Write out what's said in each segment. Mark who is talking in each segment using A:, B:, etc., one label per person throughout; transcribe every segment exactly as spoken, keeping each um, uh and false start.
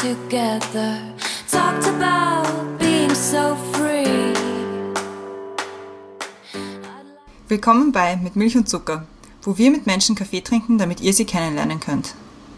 A: together, talked about being so free.
B: Willkommen bei Mit Milch und Zucker, wo wir mit Menschen Kaffee trinken, damit ihr sie kennenlernen könnt.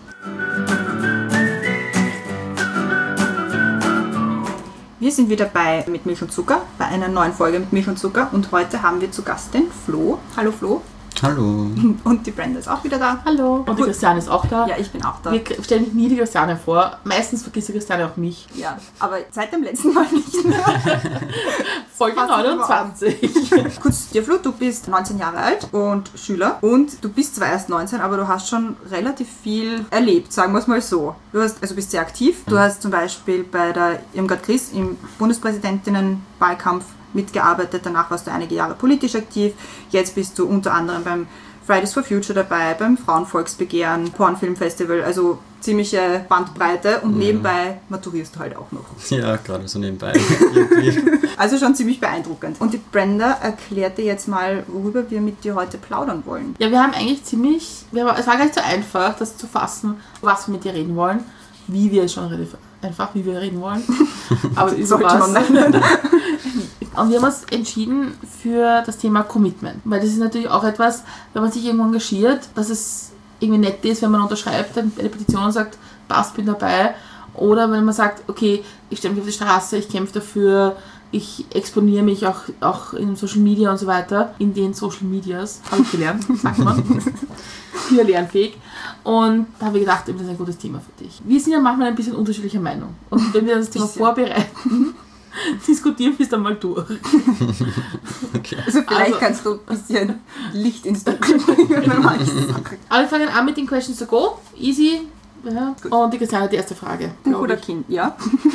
B: Wir sind wieder bei Mit Milch und Zucker, bei einer neuen Folge Mit Milch und Zucker, und heute haben wir zu Gast den Flo. Hallo Flo.
C: Hallo.
B: Und die Brenda ist auch wieder da.
D: Hallo. Und die Christiane ist auch da.
B: Ja, ich bin auch da.
D: Wir stellen mich nie die Christiane vor. Meistens vergisst die Christiane auch mich.
B: Ja, aber seit dem letzten Mal nicht mehr.
D: Folge neunundzwanzig.
B: Kurz dir, Flo, du bist neunzehn Jahre alt und Schüler. Und du bist zwar erst neunzehn, aber du hast schon relativ viel erlebt, sagen wir es mal so. Du hast, also bist sehr aktiv. Du hast zum Beispiel bei der Irmgard Chris im Bundespräsidentinnenwahlkampf mitgearbeitet, danach warst du einige Jahre politisch aktiv, jetzt bist du unter anderem beim Fridays for Future dabei, beim Frauenvolksbegehren, Pornfilmfestival, also ziemliche Bandbreite, und ja, nebenbei maturierst du halt auch noch.
C: Ja, gerade so nebenbei.
B: Also schon ziemlich beeindruckend. Und die Brenda erklärt dir jetzt mal, worüber wir mit dir heute plaudern wollen.
D: Ja, wir haben eigentlich ziemlich, wir haben, es war gar nicht so einfach, das zu fassen, was wir mit dir reden wollen, wie wir schon relativ einfach, wie wir reden wollen, aber über was. Und wir haben uns entschieden für das Thema Commitment, weil das ist natürlich auch etwas, wenn man sich irgendwo engagiert, dass es irgendwie nett ist, wenn man unterschreibt eine Petition und sagt, passt, bin dabei, oder wenn man sagt, okay, ich stelle mich auf die Straße, ich kämpfe dafür, ich exponiere mich auch, auch in Social Media und so weiter, in den Social Medias, habe ich gelernt, sagt man, hier lernfähig. Und da habe ich gedacht, das ist ein gutes Thema für dich. Wir sind ja manchmal ein bisschen unterschiedlicher Meinung, und wenn wir das Thema vorbereiten, diskutieren wir es dann mal durch.
B: Okay. Also vielleicht also, kannst du ein bisschen Licht ins Dunkel bringen.
D: Aber wir fangen an mit den Questions to go. Easy. Ja. Und die Christiane hat die erste Frage.
B: Buch oder Kindle? Ja.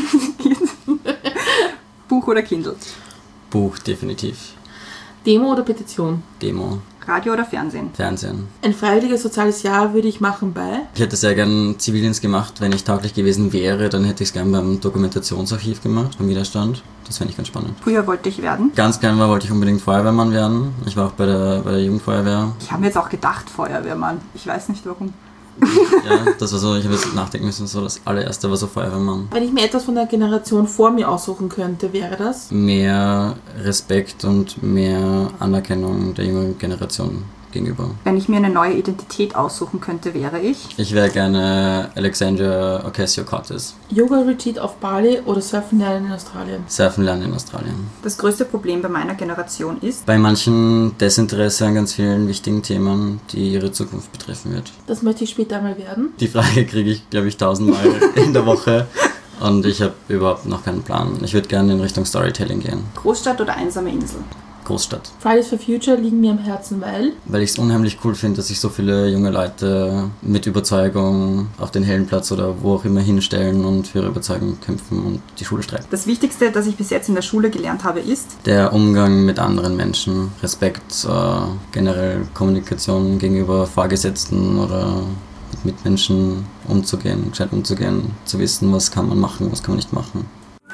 B: Buch oder Kindle?
C: Buch, definitiv.
D: Demo oder Petition?
C: Demo.
B: Radio oder Fernsehen?
C: Fernsehen.
D: Ein freiwilliges soziales Jahr würde ich machen bei?
C: Ich hätte sehr gern Zivildienst gemacht. Wenn ich tauglich gewesen wäre, dann hätte ich es gern beim Dokumentationsarchiv gemacht, beim Widerstand. Das fände ich ganz spannend.
B: Früher wollte ich werden?
C: Ganz gern war, wollte ich unbedingt Feuerwehrmann werden. Ich war auch bei der, bei der Jugendfeuerwehr.
B: Ich habe mir jetzt auch gedacht, Feuerwehrmann. Ich weiß nicht warum.
C: Ja, das war so, ich habe jetzt nachdenken müssen, so das allererste war so Feuerwehrmann.
D: Wenn ich mir etwas von der Generation vor mir aussuchen könnte, wäre das?
C: Mehr Respekt und mehr Anerkennung der jüngeren Generation gegenüber.
B: Wenn ich mir eine neue Identität aussuchen könnte, wäre ich?
C: Ich wäre gerne Alexandria Ocasio-Cortez.
D: Yoga-Retreat auf Bali oder Surfen lernen in Australien?
C: Surfen lernen in Australien.
B: Das größte Problem bei meiner Generation ist?
C: Bei manchen Desinteresse an ganz vielen wichtigen Themen, die ihre Zukunft betreffen wird.
D: Das möchte ich später mal werden.
C: Die Frage kriege ich, glaube ich, tausendmal in der Woche. Und ich habe überhaupt noch keinen Plan. Ich würde gerne in Richtung Storytelling gehen.
B: Großstadt oder einsame Insel?
C: Großstadt.
D: Fridays for Future liegen mir am Herzen, weil?
C: Weil ich es unheimlich cool finde, dass sich so viele junge Leute mit Überzeugung auf den Heldenplatz oder wo auch immer hinstellen und für ihre Überzeugung kämpfen und die Schule streiken.
B: Das Wichtigste, das ich bis jetzt in der Schule gelernt habe, ist?
C: Der Umgang mit anderen Menschen, Respekt, äh, generell Kommunikation gegenüber Vorgesetzten oder mit Mitmenschen umzugehen, gescheit umzugehen, zu wissen, was kann man machen, was kann man nicht machen.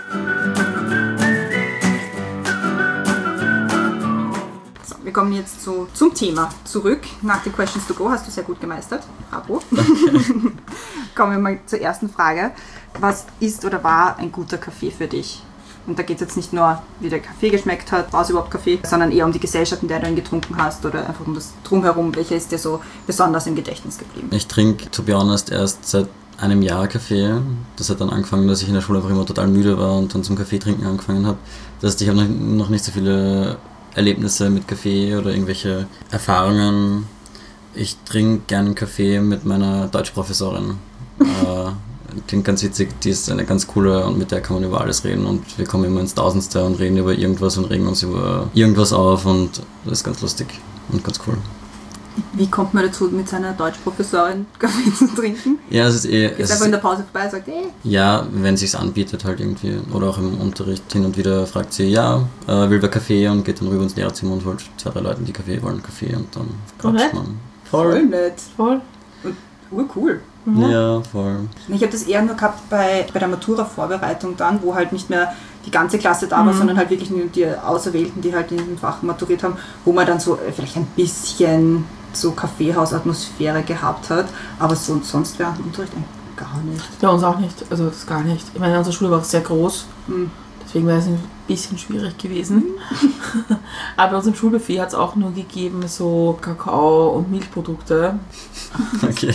B: Wir kommen jetzt zu, zum Thema zurück. Nach den Questions to go hast du sehr gut gemeistert. Bravo. Kommen wir mal zur ersten Frage. Was ist oder war ein guter Kaffee für dich? Und da geht es jetzt nicht nur, wie der Kaffee geschmeckt hat, war es überhaupt Kaffee, sondern eher um die Gesellschaft, in der du ihn getrunken hast, oder einfach um das Drumherum. Welcher ist dir so besonders im Gedächtnis geblieben?
C: Ich trinke, to be honest, erst seit einem Jahr Kaffee. Das hat dann angefangen, dass ich in der Schule einfach immer total müde war und dann zum Kaffee trinken angefangen habe. Das heißt, ich habe noch nicht so viele Erlebnisse mit Kaffee oder irgendwelche Erfahrungen. Ich trinke gerne Kaffee mit meiner Deutschprofessorin. äh, klingt ganz witzig, die ist eine ganz coole und mit der kann man über alles reden und wir kommen immer ins Tausendste und reden über irgendwas und regen uns über irgendwas auf und das ist ganz lustig und ganz cool.
B: Wie kommt man dazu, mit seiner Deutschprofessorin Kaffee zu trinken?
C: Ja, es ist eh...
B: Geht es einfach in der Pause vorbei und sagt, ey.
C: Ja, wenn es sich anbietet halt irgendwie. Oder auch im Unterricht hin und wieder fragt sie, ja, äh, will wer Kaffee, und geht dann rüber ins Lehrerzimmer und holt zwei, drei Leute, die Kaffee wollen, Kaffee, und dann quatscht man.
B: Voll, voll nett.
D: Voll.
B: Und urcool.
D: Mhm.
C: Ja, voll.
B: Ich habe das eher nur gehabt bei, bei der Matura-Vorbereitung dann, wo halt nicht mehr die ganze Klasse da war, mhm. sondern halt wirklich nur die Auserwählten, die halt in dem Fach maturiert haben, wo man dann so vielleicht ein bisschen so Kaffeehausatmosphäre gehabt hat, aber so, sonst während dem Unterricht gar nicht.
D: Bei uns auch nicht, also das gar nicht. Ich meine, unsere Schule war auch sehr groß,
B: Mhm.
D: deswegen wäre es ein bisschen schwierig gewesen. Aber bei uns im Schulbuffet hat es auch nur gegeben so Kakao und Milchprodukte.
C: Okay.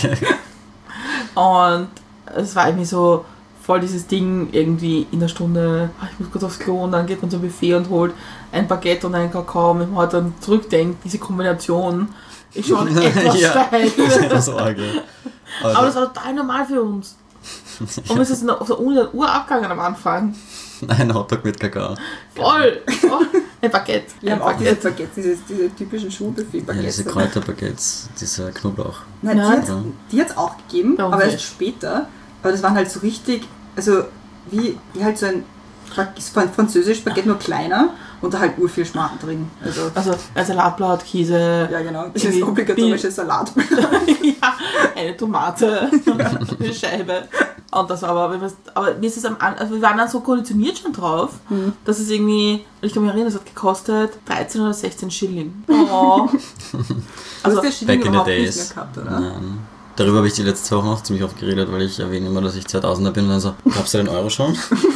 D: Und es war irgendwie so voll dieses Ding irgendwie in der Stunde, ah, ich muss kurz aufs Klo und dann geht man zum Buffet und holt ein Baguette und einen Kakao. Und wenn man halt dann zurückdenkt, diese Kombination ist schon etwas
C: Ja,
D: steil.
C: das war arg.
D: Aber das war total normal für uns. Und es ist auf der Uni dann Uhr abgegangen am Anfang.
C: Ein Hotdog mit Kakao.
D: Voll! voll. Ein Baguette.
B: Wir
D: Ein
B: haben auch diese
D: Baguette.
B: Baguettes, diese, diese typischen
C: Ja,
B: Schulbuffet-Baguettes.
C: diese Kräuterbaguettes, dieser Knoblauch.
B: Nein,
D: Ja.
B: die hat es auch gegeben,
D: Bei uns
B: aber erst
D: nicht.
B: später. Aber das waren halt so richtig, also wie, wie halt so ein Bag- französisch Baguette, nur kleiner und da halt ur viel Schmarrn drin. Also,
D: Also ein Salatblatt, Käse,
B: ja genau, das
D: Irgendwie
B: ist obligatorische Salat.
D: ja, eine Tomate, eine Scheibe. Und das war aber, aber mir ist es am An- also wir waren dann so konditioniert schon drauf,
B: Mhm.
D: dass es irgendwie, ich kann mich erinnern, es hat gekostet dreizehn oder sechzehn Schilling. Oh.
B: Du
D: Also,
B: hast der Schilling
C: Back in the
B: überhaupt nicht
C: days.
B: mehr gehabt, oder?
C: Nein. Darüber habe ich die letzte Woche auch ziemlich oft geredet, weil ich erwähne immer, dass ich zweitausender bin und dann so, gab's da den Euro schon?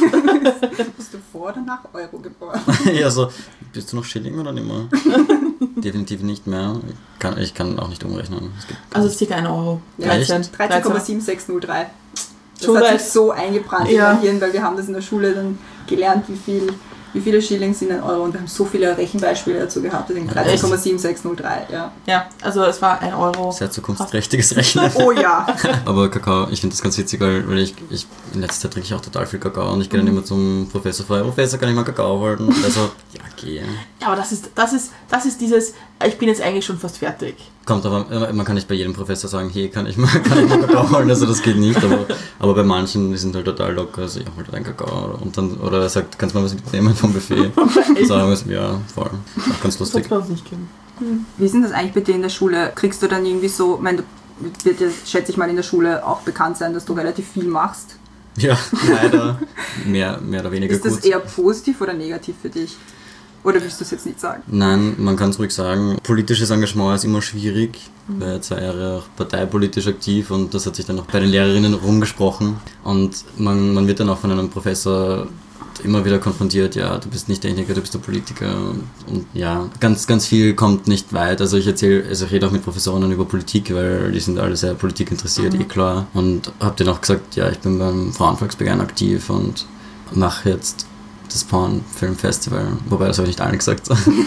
B: Bist du vor oder nach Euro geboren?
C: Ja, so, bist du noch Schilling oder nicht mehr? Definitiv nicht mehr. Ich kann, ich kann auch nicht umrechnen. Es gibt
D: also circa ein Euro.
B: Ja,
D: dreizehn.
B: dreizehn Komma sieben sechs null drei. Das
D: Schule.
B: hat sich so eingebrannt
D: Ja.
B: in mein Hirn, weil wir haben das in der Schule dann gelernt, wie viel, wie viele Schilling sind ein Euro und wir haben so viele Rechenbeispiele dazu gehabt. Deswegen dreizehn Komma sieben sechs null drei, ja.
D: Ja, also es war ein Euro.
C: sehr zukunftsträchtiges Rechnen.
B: Oh ja.
C: Aber Kakao, ich finde das ganz witzig, weil weil ich, ich in letzter Zeit trinke ich auch total viel Kakao und ich gehe dann immer zum Professor vor, Professor, kann ich mal Kakao holen? Und er so, ja, geh.
D: Ja, aber das ist, das ist, das ist dieses, ich bin jetzt eigentlich schon fast fertig.
C: Kommt aber, man kann nicht bei jedem Professor sagen, hey, kann ich mal, kann ich mal Kakao holen? Also das geht nicht, aber, aber bei manchen, die sind halt total locker, also ich hol halt einen Kakao. Und dann, oder er sagt, kannst du mal was mitnehmen vom Buffet? Sagen wir, ja, voll. Auch ganz
D: Das
C: lustig.
D: hat bei uns nicht gegeben.
B: Wie ist denn das eigentlich bei dir in der Schule? Kriegst du dann irgendwie so, ich meine, du wird ja, schätze ich mal, in der Schule auch bekannt sein, dass du relativ viel machst.
C: Ja, leider. Mehr, mehr oder weniger
B: Ist das
C: gut.
B: eher positiv oder negativ für dich? Oder willst du es jetzt nicht sagen?
C: Nein, man kann es ruhig sagen. Politisches Engagement ist immer schwierig. Ich war ja zwei Jahre auch parteipolitisch aktiv und das hat sich dann auch bei den Lehrerinnen rumgesprochen. Und man, man wird dann auch von einem Professor immer wieder konfrontiert, ja, du bist nicht Techniker, du bist der Politiker. Und ja, ganz, ganz viel kommt nicht weit. Also ich erzähle, also ich rede auch mit Professorinnen über Politik, weil die sind alle sehr politikinteressiert, eh klar. Und habe denen auch gesagt, ja, ich bin beim Frauenvolksbegehren aktiv und mache jetzt das Pornfilmfestival, wobei das habe ich nicht allen gesagt.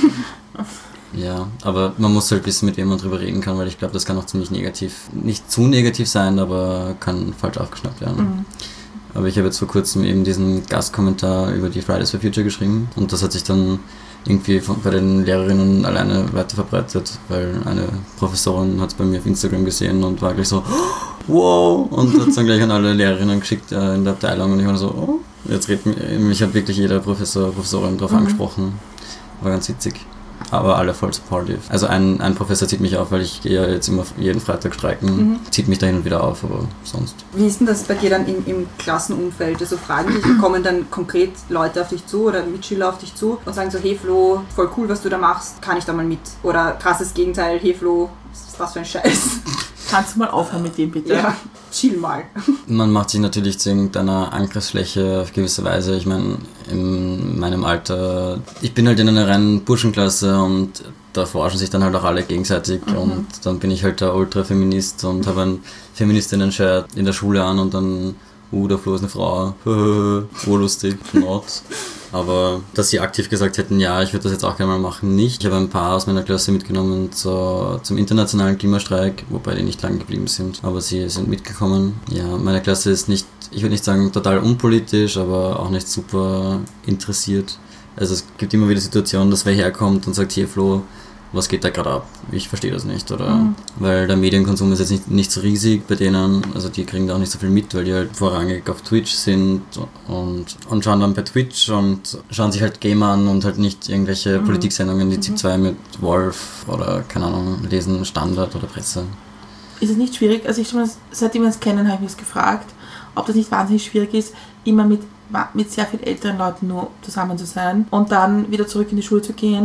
C: Ja, aber man muss halt wissen, mit wem man drüber reden kann, weil ich glaube, das kann auch ziemlich negativ, nicht zu negativ sein, aber kann falsch aufgeschnappt werden.
D: Mhm.
C: Aber ich habe jetzt vor kurzem eben diesen Gastkommentar über die Fridays for Future geschrieben und das hat sich dann irgendwie von, bei den Lehrerinnen alleine weiter verbreitet, weil eine Professorin hat es bei mir auf Instagram gesehen und war gleich so, wow, und hat es dann gleich an alle Lehrerinnen geschickt äh, in der Abteilung und ich war so, oh, jetzt redet mich, mich hat wirklich jeder Professor, Professorin drauf
D: Mhm.
C: angesprochen. War ganz witzig. Aber alle voll supportive. Also ein, ein Professor zieht mich auf, weil ich gehe ja jetzt immer jeden Freitag streiken,
B: Mhm.
C: zieht mich da hin und wieder auf, aber sonst.
B: Wie ist denn das bei dir dann im, im Klassenumfeld? Also fragen dich, kommen dann konkret Leute auf dich zu oder Mitschüler auf dich zu und sagen so, hey Flo, voll cool, was du da machst, kann ich da mal mit? Oder krasses Gegenteil, hey Flo, was ist das für ein Scheiß?
D: Kannst du mal aufhören mit dem, bitte?
B: Ja, chill mal.
C: Man macht sich natürlich zu irgendeiner Angriffsfläche auf gewisse Weise. Ich meine, in meinem Alter, ich bin halt in einer reinen Burschenklasse und da forschen sich dann halt auch alle gegenseitig
D: Mhm.
C: und dann bin ich halt der Ultra-Feminist und habe ein Feministinnen-Shirt in der Schule an und dann, uh, der Flo ist eine Frau, urlustig, not. Aber dass sie aktiv gesagt hätten, ja, ich würde das jetzt auch gerne mal machen, nicht. Ich habe ein paar aus meiner Klasse mitgenommen zu, zum internationalen Klimastreik, wobei die nicht lang geblieben sind, aber sie sind mitgekommen. Ja, meine Klasse ist nicht, ich würde nicht sagen total unpolitisch, aber auch nicht super interessiert. Also es gibt immer wieder Situationen, dass wer herkommt und sagt, hier Flo, was geht da gerade ab? Ich verstehe das nicht, oder?
D: Mhm.
C: Weil der Medienkonsum ist jetzt nicht, nicht so riesig bei denen, also die kriegen da auch nicht so viel mit, weil die halt vorrangig auf Twitch sind und, und schauen dann bei Twitch und schauen sich halt Game an und halt nicht irgendwelche
D: Mhm.
C: Politiksendungen, die
D: Mhm.
C: ZIP zwei mit Wolf oder, keine Ahnung, lesen Standard oder Presse.
D: Ist es nicht schwierig, also ich schon mal, seitdem wir uns kennen, habe ich mich das gefragt, ob das nicht wahnsinnig schwierig ist, immer mit, mit sehr viel älteren Leuten nur zusammen zu sein und dann wieder zurück in die Schule zu gehen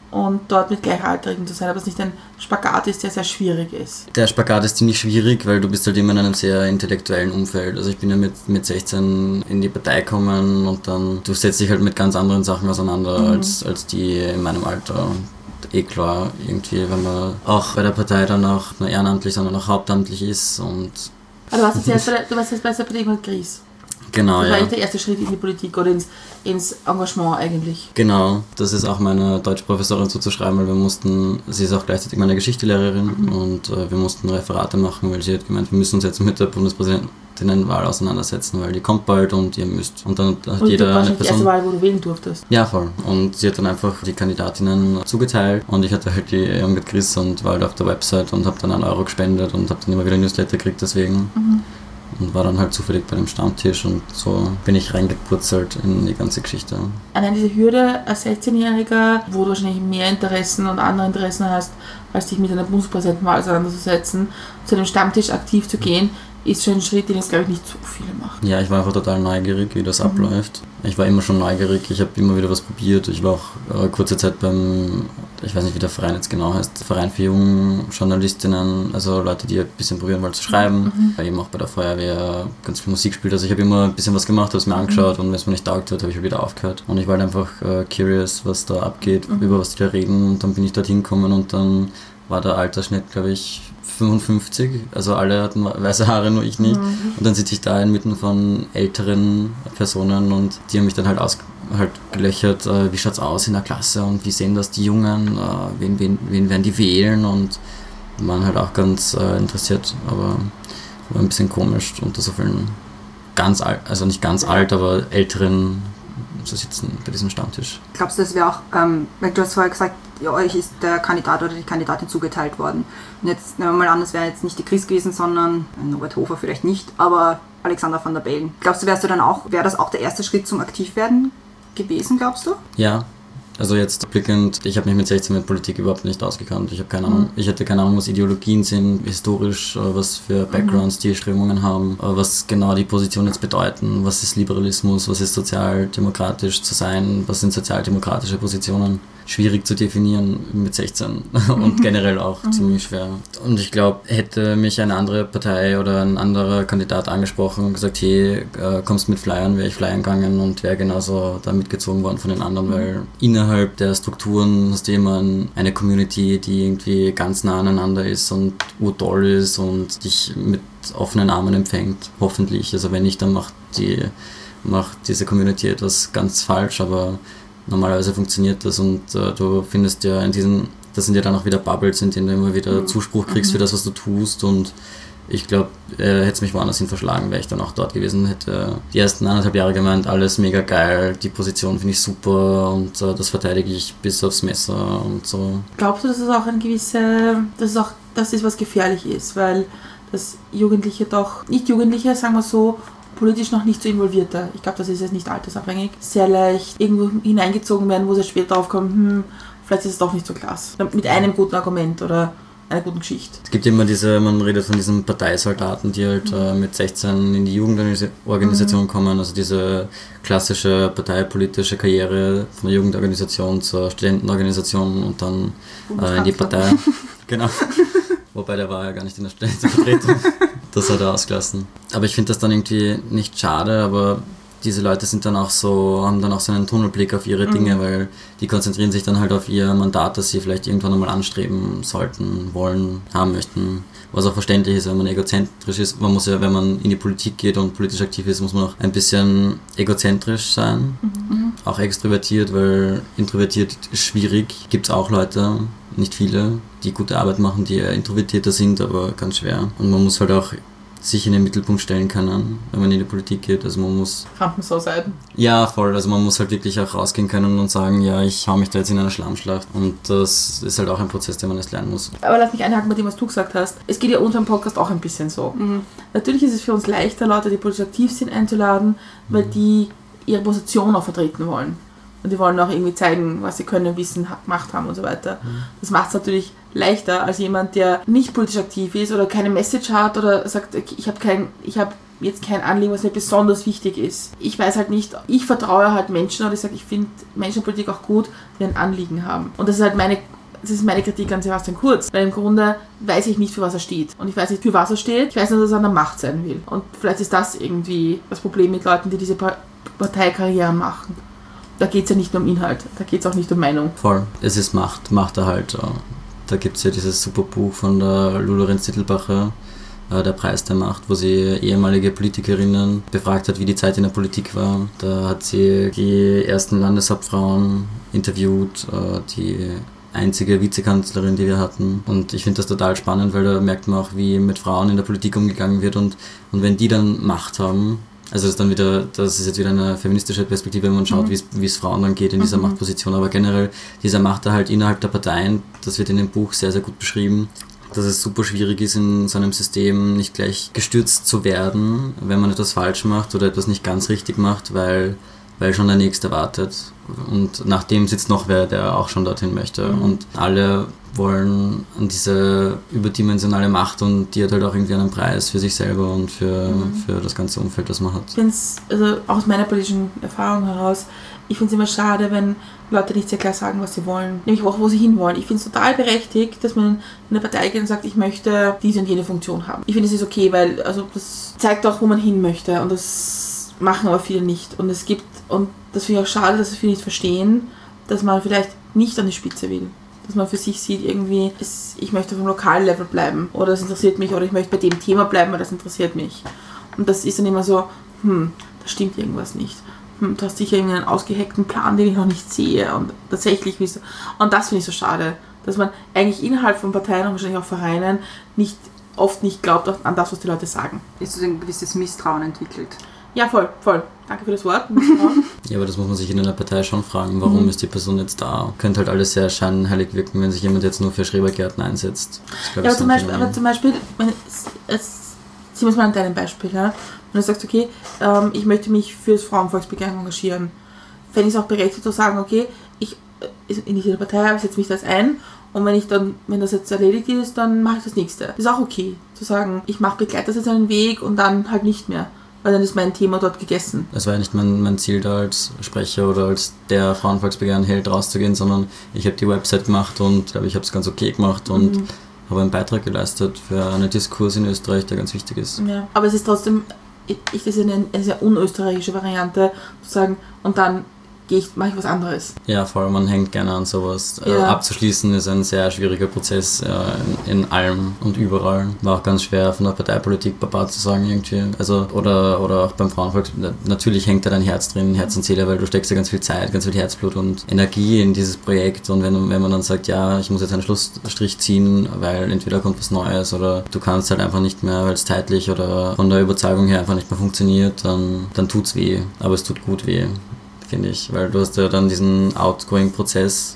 D: und dort mit Gleichaltrigen zu sein, aber es nicht ein Spagat ist, der sehr schwierig ist.
C: Der Spagat ist ziemlich schwierig, weil du bist halt immer in einem sehr intellektuellen Umfeld. Also ich bin ja mit, mit sechzehn in die Partei gekommen und dann, du setzt dich halt mit ganz anderen Sachen auseinander mhm. als, als die in meinem Alter. Und eh klar, irgendwie, wenn man auch bei der Partei dann auch nur ehrenamtlich, sondern auch hauptamtlich ist und...
D: Aber du warst jetzt bei der, du warst jetzt bei der Partei mit Gries.
C: Genau,
D: das war
C: ja.
D: eigentlich der erste Schritt in die Politik oder ins, ins Engagement eigentlich.
C: Genau, das ist auch meiner Deutschprofessorin zuzuschreiben, weil wir mussten, sie ist auch gleichzeitig meine Geschichtelehrerin mhm. und äh, wir mussten Referate machen, weil sie hat gemeint, wir müssen uns jetzt mit der Bundespräsidentinnenwahl auseinandersetzen, weil die kommt bald und ihr müsst. Und dann hat
D: und
C: jeder
D: das war
C: eine
D: die
C: Person.
D: erste Wahl, wo du wählen durftest.
C: Ja, voll. Und sie hat dann einfach die Kandidatinnen zugeteilt und ich hatte halt die Ehren mit Chris und war halt auf der Website und habe dann einen Euro gespendet und habe dann immer wieder Newsletter gekriegt deswegen. Mhm. Und war dann halt zufällig bei dem Stammtisch und so bin ich reingepurzelt in die ganze Geschichte.
D: Allein diese Hürde als sechzehnjähriger, wo du wahrscheinlich mehr Interessen und andere Interessen hast, als dich mit einer Bundespräsidentenwahl auseinanderzusetzen, zu einem Stammtisch aktiv zu gehen, ist schon ein Schritt, den jetzt, glaube ich, nicht so viele machen.
C: Ja, ich war einfach total neugierig, wie das mhm. abläuft. Ich war immer schon neugierig, ich habe immer wieder was probiert. Ich war auch äh, kurze Zeit beim, ich weiß nicht, wie der Verein jetzt genau heißt, Verein für junge Journalistinnen, also Leute, die ein bisschen probieren wollen zu schreiben. Mhm. Weil eben auch bei der Feuerwehr ganz viel Musik gespielt. Also ich habe immer ein bisschen was gemacht, habe es mir angeschaut mhm. und wenn es mir nicht taugt hat, habe ich halt wieder aufgehört. Und ich war halt einfach äh, curious, was da abgeht, mhm. über was die da reden. Und dann bin ich dorthin gekommen und dann war der Altersschnitt, glaube ich, fünfundfünfzig, also alle hatten weiße Haare, nur ich nicht. Mhm. Und dann sitze ich da inmitten von älteren Personen und die haben mich dann halt, aus, halt gelöchert, äh, wie schaut's aus in der Klasse und wie sehen das die Jungen, äh, wen, wen, wen werden die wählen und waren halt auch ganz äh, interessiert, aber war ein bisschen komisch unter so vielen ganz alt, also nicht ganz alt, aber älteren zu sitzen bei diesem Stammtisch.
B: Glaubst du, das wäre auch, ähm, weil du hast vorher gesagt, ja, euch ist der Kandidat oder die Kandidatin zugeteilt worden. Und jetzt nehmen wir mal an, das wäre jetzt nicht die Chris gewesen, sondern Norbert Hofer vielleicht nicht, aber Alexander Van der Bellen. Glaubst du, wärst du dann auch, wäre das auch der erste Schritt zum Aktivwerden gewesen, glaubst du?
C: Ja. Also jetzt blickend, ich habe mich mit sechzehn mit Politik überhaupt nicht ausgekannt. Ich habe keine Ahnung, mhm. ich hatte keine Ahnung, was Ideologien sind, historisch, was für Backgrounds die Strömungen haben, was genau die Positionen jetzt bedeuten, was ist Liberalismus, was ist sozialdemokratisch zu sein, was sind sozialdemokratische Positionen. Schwierig zu definieren mit sechzehn und generell auch mhm. ziemlich schwer. Und ich glaube, hätte mich eine andere Partei oder ein anderer Kandidat angesprochen und gesagt, hey, kommst mit Flyern, wäre ich flyern gegangen und wäre genauso da mitgezogen worden von den anderen, mhm. weil innerhalb der Strukturen hast du immer eine Community, die irgendwie ganz nah aneinander ist und urtoll ist und dich mit offenen Armen empfängt, hoffentlich. Also wenn nicht, dann macht, die, macht diese Community etwas ganz falsch, aber normalerweise funktioniert das und äh, du findest ja in diesen, das sind ja dann auch wieder Bubbles, in denen du immer wieder mhm. Zuspruch kriegst mhm. für das, was du tust und ich glaube, äh, hätte es mich woanders hin verschlagen, wäre ich dann auch dort gewesen, hätte die ersten anderthalb Jahre gemeint, alles mega geil, die Position finde ich super und äh, das verteidige ich bis aufs Messer und so.
D: Glaubst du, dass es auch ein gewisse, dass es auch, das ist, was gefährlich ist, weil das Jugendliche doch, nicht Jugendliche, sagen wir so, politisch noch nicht so involvierter, ich glaube, das ist jetzt nicht altersabhängig, sehr leicht irgendwo hineingezogen werden, wo sie später draufkommen, hm, vielleicht ist es doch nicht so klasse. Mit einem guten Argument oder einer guten Geschichte.
C: Es gibt immer diese, man redet von diesen Parteisoldaten, die halt mhm. äh, mit sechzehn in die Jugendorganisation mhm. kommen, also diese klassische parteipolitische Karriere von der Jugendorganisation zur Studentenorganisation und dann äh, in die Partei. Genau. Wobei der war ja gar nicht in der Studentenvertretung. Das hat er ausgelassen. Aber ich finde das dann irgendwie nicht schade, aber diese Leute sind dann auch so, haben dann auch so einen Tunnelblick auf ihre Dinge, mhm. weil die konzentrieren sich dann halt auf ihr Mandat, das sie vielleicht irgendwann einmal anstreben sollten, wollen, haben möchten. Was auch verständlich ist, wenn man egozentrisch ist. Man muss ja, wenn man in die Politik geht und politisch aktiv ist, muss man auch ein bisschen egozentrisch sein. Mhm. Auch extrovertiert, weil introvertiert ist schwierig. Gibt es auch Leute, nicht viele, die gute Arbeit machen, die eher introvertierter sind, aber ganz schwer. Und man muss halt auch sich in den Mittelpunkt stellen können, wenn man in die Politik geht. Also man muss...
D: Rampensau sein.
C: Ja, voll. Also man muss halt wirklich auch rausgehen können und sagen, ja, ich hau mich da jetzt in einer Schlammschlacht. Und das ist halt auch ein Prozess, den man erst lernen muss.
D: Aber lass mich einhaken bei dem, was du gesagt hast. Es geht ja unserem Podcast auch ein bisschen so. Mhm. Natürlich ist es für uns leichter, Leute, die politisch aktiv sind, einzuladen, weil die ihre Position auch vertreten wollen. Und die wollen auch irgendwie zeigen, was sie können, Wissen, Macht haben und so weiter. Mhm. Das macht es natürlich leichter als jemand, der nicht politisch aktiv ist oder keine Message hat oder sagt, ich habe kein, ich habe jetzt kein Anliegen, was mir besonders wichtig ist. Ich weiß halt nicht, ich vertraue halt Menschen oder ich sage, ich finde Menschenpolitik auch gut, die ein Anliegen haben. Und das ist halt meine, das ist meine Kritik an Sebastian Kurz, weil im Grunde weiß ich nicht, für was er steht. Und ich weiß nicht, für was er steht, ich weiß nur, dass er an der Macht sein will. Und vielleicht ist das irgendwie das Problem mit Leuten, die diese Parteikarrieren machen. Da geht es ja nicht nur um Inhalt, da geht es auch nicht um Meinung.
C: Voll, es ist Macht, Machterhalt. Da gibt es ja dieses super Buch von der Lulu Zittelbacher, der Preis der Macht, wo sie ehemalige Politikerinnen befragt hat, wie die Zeit in der Politik war. Da hat sie die ersten Landeshauptfrauen interviewt, die einzige Vizekanzlerin, die wir hatten. Und ich finde das total spannend, weil da merkt man auch, wie mit Frauen in der Politik umgegangen wird. Und, und wenn die dann Macht haben, also das ist dann wieder, das ist jetzt wieder eine feministische Perspektive, wenn man schaut, mhm. wie es Frauen dann geht in dieser mhm. Machtposition. Aber generell dieser Machterhalt innerhalb der Parteien, das wird in dem Buch sehr, sehr gut beschrieben, dass es super schwierig ist, in so einem System nicht gleich gestürzt zu werden, wenn man etwas falsch macht oder etwas nicht ganz richtig macht, weil, weil schon der Nächste wartet. Und nach dem sitzt noch wer, der auch schon dorthin möchte. Mhm. Und alle wollen an diese überdimensionale Macht und die hat halt auch irgendwie einen Preis für sich selber und für, mhm. für das ganze Umfeld, das man hat.
D: Ich finde es, also aus meiner politischen Erfahrung heraus, ich finde es immer schade, wenn Leute nicht sehr klar sagen, was sie wollen, nämlich auch, wo sie hinwollen. Ich finde es total berechtigt, dass man in eine Partei geht und sagt, ich möchte diese und jene Funktion haben. Ich finde, es ist okay, weil also das zeigt auch, wo man hin möchte und das machen aber viele nicht. Und es gibt, und das finde ich auch schade, dass es viele nicht verstehen, dass man vielleicht nicht an die Spitze will. Dass man für sich sieht, irgendwie, es, ich möchte auf dem lokalen Level bleiben oder das interessiert mich oder ich möchte bei dem Thema bleiben, weil das interessiert mich. Und das ist dann immer so, hm, da stimmt irgendwas nicht. Hm, du hast sicher irgendeinen ausgehackten Plan, den ich noch nicht sehe und tatsächlich willst du. Und das finde ich so schade, dass man eigentlich innerhalb von Parteien und wahrscheinlich auch Vereinen nicht, oft nicht glaubt an das, was die Leute sagen.
B: Ist so ein gewisses Misstrauen entwickelt?
D: Ja, voll, voll. Danke für das Wort.
C: Ja, aber das muss man sich in einer Partei schon fragen, warum mhm. ist die Person jetzt da? Könnte halt alles sehr scheinheilig wirken, wenn sich jemand jetzt nur für Schrebergärten einsetzt.
D: Ja, aber, so zum Beispiel, aber zum Beispiel, wenn es, es, ziehen wir es mal an deinem Beispiel, ja? Wenn du sagst, okay, ähm, ich möchte mich für das Frauenvolksbegehren engagieren, fände ich es auch berechtigt zu sagen, okay, ich in dieser Partei setze mich das ein und wenn ich dann, wenn das jetzt erledigt ist, dann mache ich das nächste. Das ist auch okay, zu sagen, ich mache begleite das jetzt einen Weg und dann halt nicht mehr. Weil dann ist mein Thema dort gegessen.
C: Es war ja nicht mein, mein Ziel, da als Sprecher oder als der Frauenvolksbegehren Held rauszugehen, sondern ich habe die Website gemacht und glaube, ich habe es ganz okay gemacht und mhm. habe einen Beitrag geleistet für einen Diskurs in Österreich, der ganz wichtig ist.
D: Ja. Aber es ist trotzdem, ich, das ist eine, eine sehr unösterreichische Variante, zu sagen, und dann gehe ich, mache ich was anderes.
C: Ja, vor allem, man hängt gerne an sowas.
D: Ja.
C: Äh, abzuschließen ist ein sehr schwieriger Prozess äh, in, in allem und überall. War auch ganz schwer von der Parteipolitik Papa zu sagen irgendwie. Also, oder, oder auch beim Frauenvolk. Natürlich hängt da dein Herz drin, Herz und Seele, weil du steckst ja ganz viel Zeit, ganz viel Herzblut und Energie in dieses Projekt. Und wenn, wenn man dann sagt, ja, ich muss jetzt einen Schlussstrich ziehen, weil entweder kommt was Neues oder du kannst halt einfach nicht mehr, weil es zeitlich oder von der Überzeugung her einfach nicht mehr funktioniert, dann, dann tut's weh. Aber es tut gut weh, finde ich, weil du hast ja dann diesen Outgoing-Prozess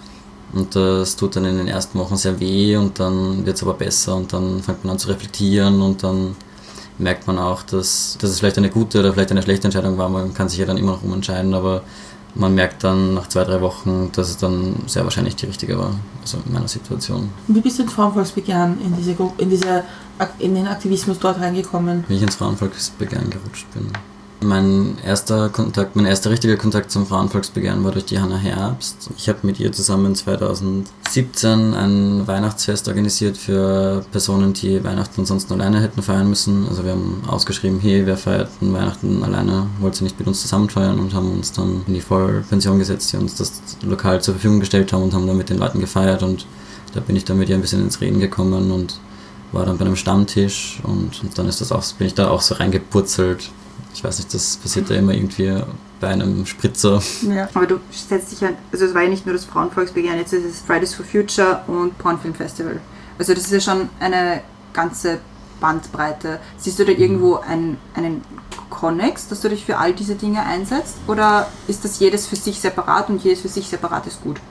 C: und das tut dann in den ersten Wochen sehr weh und dann wird es aber besser und dann fängt man an zu reflektieren und dann merkt man auch, dass, dass es vielleicht eine gute oder vielleicht eine schlechte Entscheidung war. Man kann sich ja dann immer noch umentscheiden, aber man merkt dann nach zwei, drei Wochen, dass es dann sehr wahrscheinlich die richtige war, also in meiner Situation.
D: Wie bist du ins Frauenvolksbegehren, in diese Gruppe, in, diese, in den Aktivismus dort reingekommen?
C: Wie ich ins Frauenvolksbegehren gerutscht bin. Mein erster Kontakt, mein erster richtiger Kontakt zum Frauenvolksbegehren war durch die Hannah Herbst. Ich habe mit ihr zusammen zweitausendsiebzehn ein Weihnachtsfest organisiert für Personen, die Weihnachten ansonsten alleine hätten feiern müssen. Also wir haben ausgeschrieben, hey, wer feiert Weihnachten alleine, wollt ihr nicht mit uns zusammen feiern, und haben uns dann in die Vollpension gesetzt, die uns das Lokal zur Verfügung gestellt haben und haben dann mit den Leuten gefeiert, und da bin ich dann mit ihr ein bisschen ins Reden gekommen und war dann bei einem Stammtisch, und, und dann ist das auch, bin ich da auch so reingepurzelt. Ich weiß nicht, das passiert ja immer irgendwie bei einem Spritzer. Ja,
B: aber du setzt dich ja, also es war ja nicht nur das Frauenvolksbegehren, jetzt ist es Fridays for Future und Pornfilm Festival. Also das ist ja schon eine ganze Bandbreite. Siehst du da irgendwo einen, einen Konnex, dass du dich für all diese Dinge einsetzt? Oder ist das jedes für sich separat und jedes für sich separat ist gut?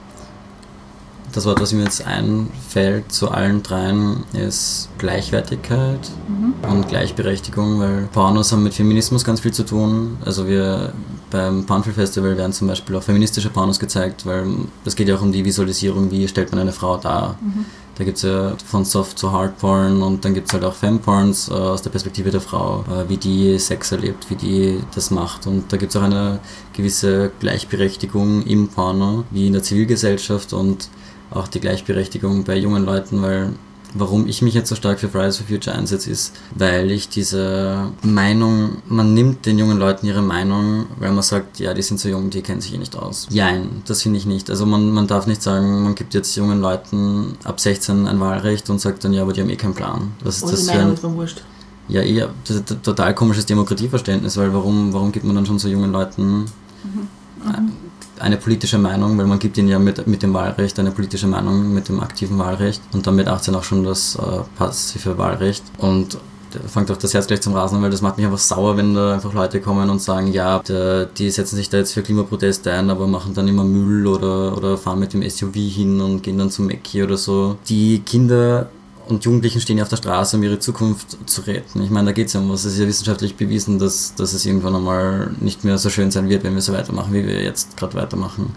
C: Das Wort, was mir jetzt einfällt zu allen dreien, ist Gleichwertigkeit mhm. und Gleichberechtigung, weil Pornos haben mit Feminismus ganz viel zu tun. Also wir beim Pornfilm Festival werden zum Beispiel auch feministische Pornos gezeigt, weil es geht ja auch um die Visualisierung, wie stellt man eine Frau dar. Mhm. Da gibt es ja von Soft zu Hard Porn und dann gibt es halt auch Femporns äh, aus der Perspektive der Frau, äh, wie die Sex erlebt, wie die das macht. Und da gibt es auch eine gewisse Gleichberechtigung im Porno, wie in der Zivilgesellschaft und auch die Gleichberechtigung bei jungen Leuten, weil warum ich mich jetzt so stark für Fridays for Future einsetze, ist, weil ich diese Meinung, man nimmt den jungen Leuten ihre Meinung, weil man sagt, ja, die sind so jung, die kennen sich eh nicht aus. Jein, das finde ich nicht. Also man, man darf nicht sagen, man gibt jetzt jungen Leuten ab sechzehn ein Wahlrecht und sagt dann, ja, aber die haben eh keinen Plan. Was ist
D: oh,
C: das
D: die
C: für
D: Meinung
C: ein,
D: ist mir wurscht.
C: Ja, eher, das ist ein total komisches Demokratieverständnis, weil warum, warum gibt man dann schon so jungen Leuten mhm. Mhm. eine politische Meinung, weil man gibt ihnen ja mit, mit dem Wahlrecht eine politische Meinung, mit dem aktiven Wahlrecht und dann mit achtzehn auch schon das äh, passive Wahlrecht und da fängt auch das Herz gleich zum Rasen, weil das macht mich einfach sauer, wenn da einfach Leute kommen und sagen, ja, der, die setzen sich da jetzt für Klimaproteste ein, aber machen dann immer Müll oder, oder fahren mit dem S U V hin und gehen dann zum Mäcki oder so. Die Kinder und Jugendlichen stehen ja auf der Straße, um ihre Zukunft zu retten. Ich meine, da geht es ja um was. Es ist ja wissenschaftlich bewiesen, dass, dass es irgendwann einmal nicht mehr so schön sein wird, wenn wir so weitermachen, wie wir jetzt gerade weitermachen.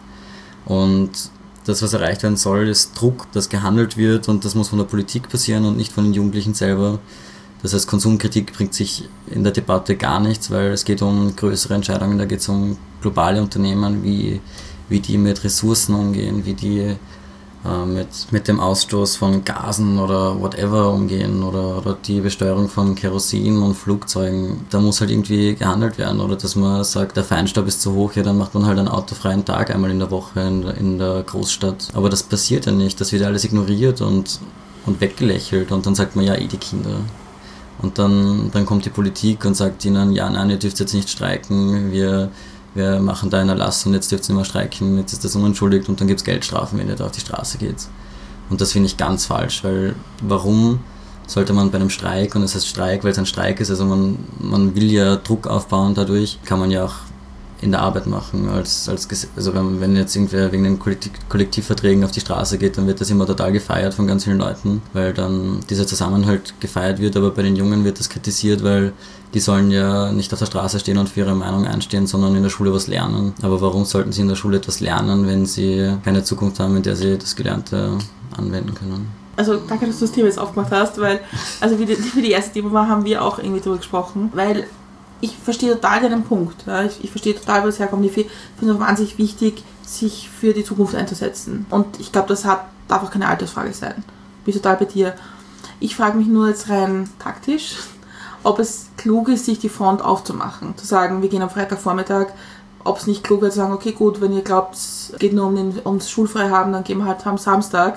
C: Und das, was erreicht werden soll, ist Druck, dass gehandelt wird und das muss von der Politik passieren und nicht von den Jugendlichen selber. Das heißt, Konsumkritik bringt sich in der Debatte gar nichts, weil es geht um größere Entscheidungen, da geht es um globale Unternehmen, wie, wie die mit Ressourcen umgehen, wie die Mit, mit dem Ausstoß von Gasen oder whatever umgehen oder, oder die Besteuerung von Kerosin und Flugzeugen. Da muss halt irgendwie gehandelt werden oder dass man sagt, der Feinstaub ist zu hoch, ja dann macht man halt einen autofreien Tag einmal in der Woche in, in der Großstadt. Aber das passiert ja nicht, das wird alles ignoriert und, und weggelächelt und dann sagt man ja eh die Kinder. Und dann, dann kommt die Politik und sagt ihnen, ja nein, ihr dürft jetzt nicht streiken, wir wir machen da einen Erlass und jetzt dürft ihr nicht mehr streiken, jetzt ist das unentschuldigt und dann gibt es Geldstrafen, wenn ihr da auf die Straße geht. Und das finde ich ganz falsch, weil warum sollte man bei einem Streik, und es heißt Streik, weil es ein Streik ist, also man, man will ja Druck aufbauen dadurch, kann man ja auch in der Arbeit machen, als, als also wenn, wenn jetzt irgendwer wegen den Kollektivverträgen auf die Straße geht, dann wird das immer total gefeiert von ganz vielen Leuten, weil dann dieser Zusammenhalt gefeiert wird, aber bei den Jungen wird das kritisiert, weil die sollen ja nicht auf der Straße stehen und für ihre Meinung einstehen, sondern in der Schule was lernen. Aber warum sollten sie in der Schule etwas lernen, wenn sie keine Zukunft haben, in der sie das Gelernte anwenden können?
D: Also danke, dass du das Thema jetzt aufgemacht hast, weil also wie die, wie die erste Demo war, haben wir auch irgendwie darüber gesprochen, weil ich verstehe total deinen Punkt. Ja. Ich, ich verstehe total, wo es herkommt. Ich finde es wahnsinnig wichtig, sich für die Zukunft einzusetzen. Und ich glaube, das hat, darf auch keine Altersfrage sein. Ich bin total bei dir. Ich frage mich nur jetzt rein taktisch, ob es klug ist, sich die Front aufzumachen. Zu sagen, wir gehen am Freitagvormittag, ob es nicht klug wäre zu sagen, okay gut, wenn ihr glaubt, es geht nur um den, ums Schulfrei haben, dann gehen wir halt am Samstag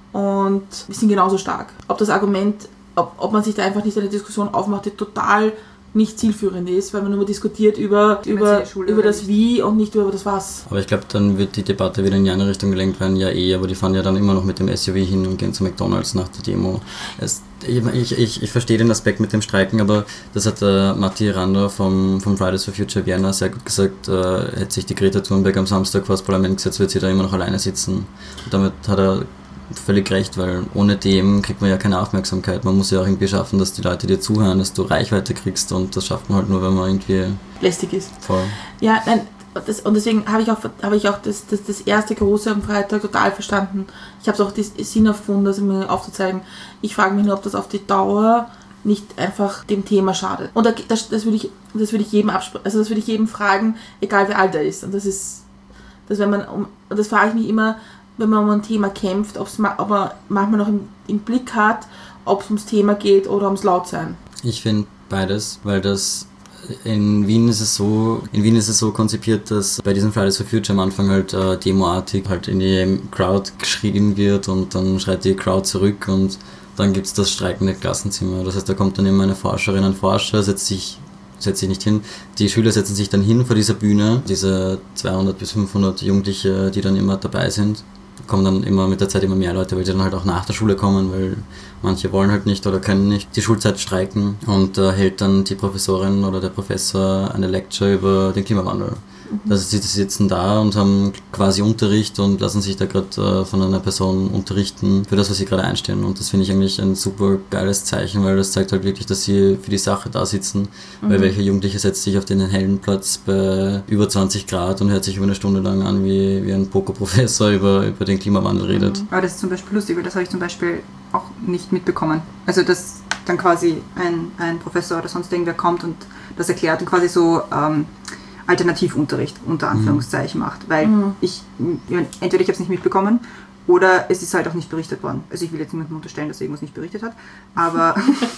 D: und wir sind genauso stark. Ob das Argument, ob, ob man sich da einfach nicht eine Diskussion aufmacht, die total nicht zielführend ist, weil man nur diskutiert über, über, über das Wie und nicht über das Was.
C: Aber ich glaube, dann wird die Debatte wieder in die andere Richtung gelenkt werden, ja eh, aber die fahren ja dann immer noch mit dem S U V hin und gehen zu McDonalds nach der Demo. Es, ich, ich, ich verstehe den Aspekt mit dem Streiken, aber das hat der Matti Randa vom, vom Fridays for Future Vienna sehr gut gesagt, äh, hätte sich die Greta Thunberg am Samstag vor das Parlament gesetzt, wird sie da immer noch alleine sitzen. Und damit hat er völlig recht, weil ohne dem kriegt man ja keine Aufmerksamkeit. Man muss ja auch irgendwie schaffen, dass die Leute dir zuhören, dass du Reichweite kriegst und das schafft man halt nur, wenn man irgendwie
D: lästig ist.
C: Voll.
D: Ja, nein, das, und deswegen habe ich auch, habe ich auch das, das, das erste große am Freitag total verstanden. Ich habe es auch den Sinn erfunden, das mir aufzuzeigen. Ich frage mich nur, ob das auf die Dauer nicht einfach dem Thema schadet. Und das, das würde ich, das würde ich jedem absprechen, also das würde ich jedem fragen, egal wie alt er ist. Und das ist, das wenn man, und das frage ich mich immer, wenn man um ein Thema kämpft, ob's, ob man manchmal noch im, im Blick hat, ob es ums Thema geht oder ums Lautsein.
C: Ich finde beides, weil das in Wien ist es so, in Wien ist es so konzipiert, dass bei diesen Fridays for Future am Anfang halt äh, demoartig halt in die Crowd geschrien wird und dann schreit die Crowd zurück und dann gibt es das streikende Klassenzimmer. Das heißt, da kommt dann immer eine Forscherin, ein Forscher, setzt sich setzt sich nicht hin. Die Schüler setzen sich dann hin vor dieser Bühne, diese zweihundert bis fünfhundert Jugendliche, die dann immer dabei sind. Kommen dann immer mit der Zeit immer mehr Leute, weil sie dann halt auch nach der Schule kommen, weil manche wollen halt nicht oder können nicht die Schulzeit streiken und da äh, hält dann die Professorin oder der Professor eine Lecture über den Klimawandel. Mhm. Also sie sitzen da und haben quasi Unterricht und lassen sich da gerade äh, von einer Person unterrichten für das, was sie gerade einstehen. Und das finde ich eigentlich ein super geiles Zeichen, weil das zeigt halt wirklich, dass sie für die Sache da sitzen. Mhm. Weil welcher Jugendliche setzt sich auf den hellen Platz bei über zwanzig Grad und hört sich über eine Stunde lang an, wie, wie ein Pokerprofessor über, über den Klimawandel redet.
B: Mhm. Aber das ist zum Beispiel lustig, weil das habe ich zum Beispiel auch nicht mitbekommen. Also dass dann quasi ein, ein Professor oder sonst irgendwer kommt und das erklärt und quasi so ähm, Alternativunterricht unter Anführungszeichen mhm. macht, weil mhm. ich, entweder ich habe es nicht mitbekommen oder es ist halt auch nicht berichtet worden. Also ich will jetzt niemandem unterstellen, dass er irgendwas nicht berichtet hat, aber,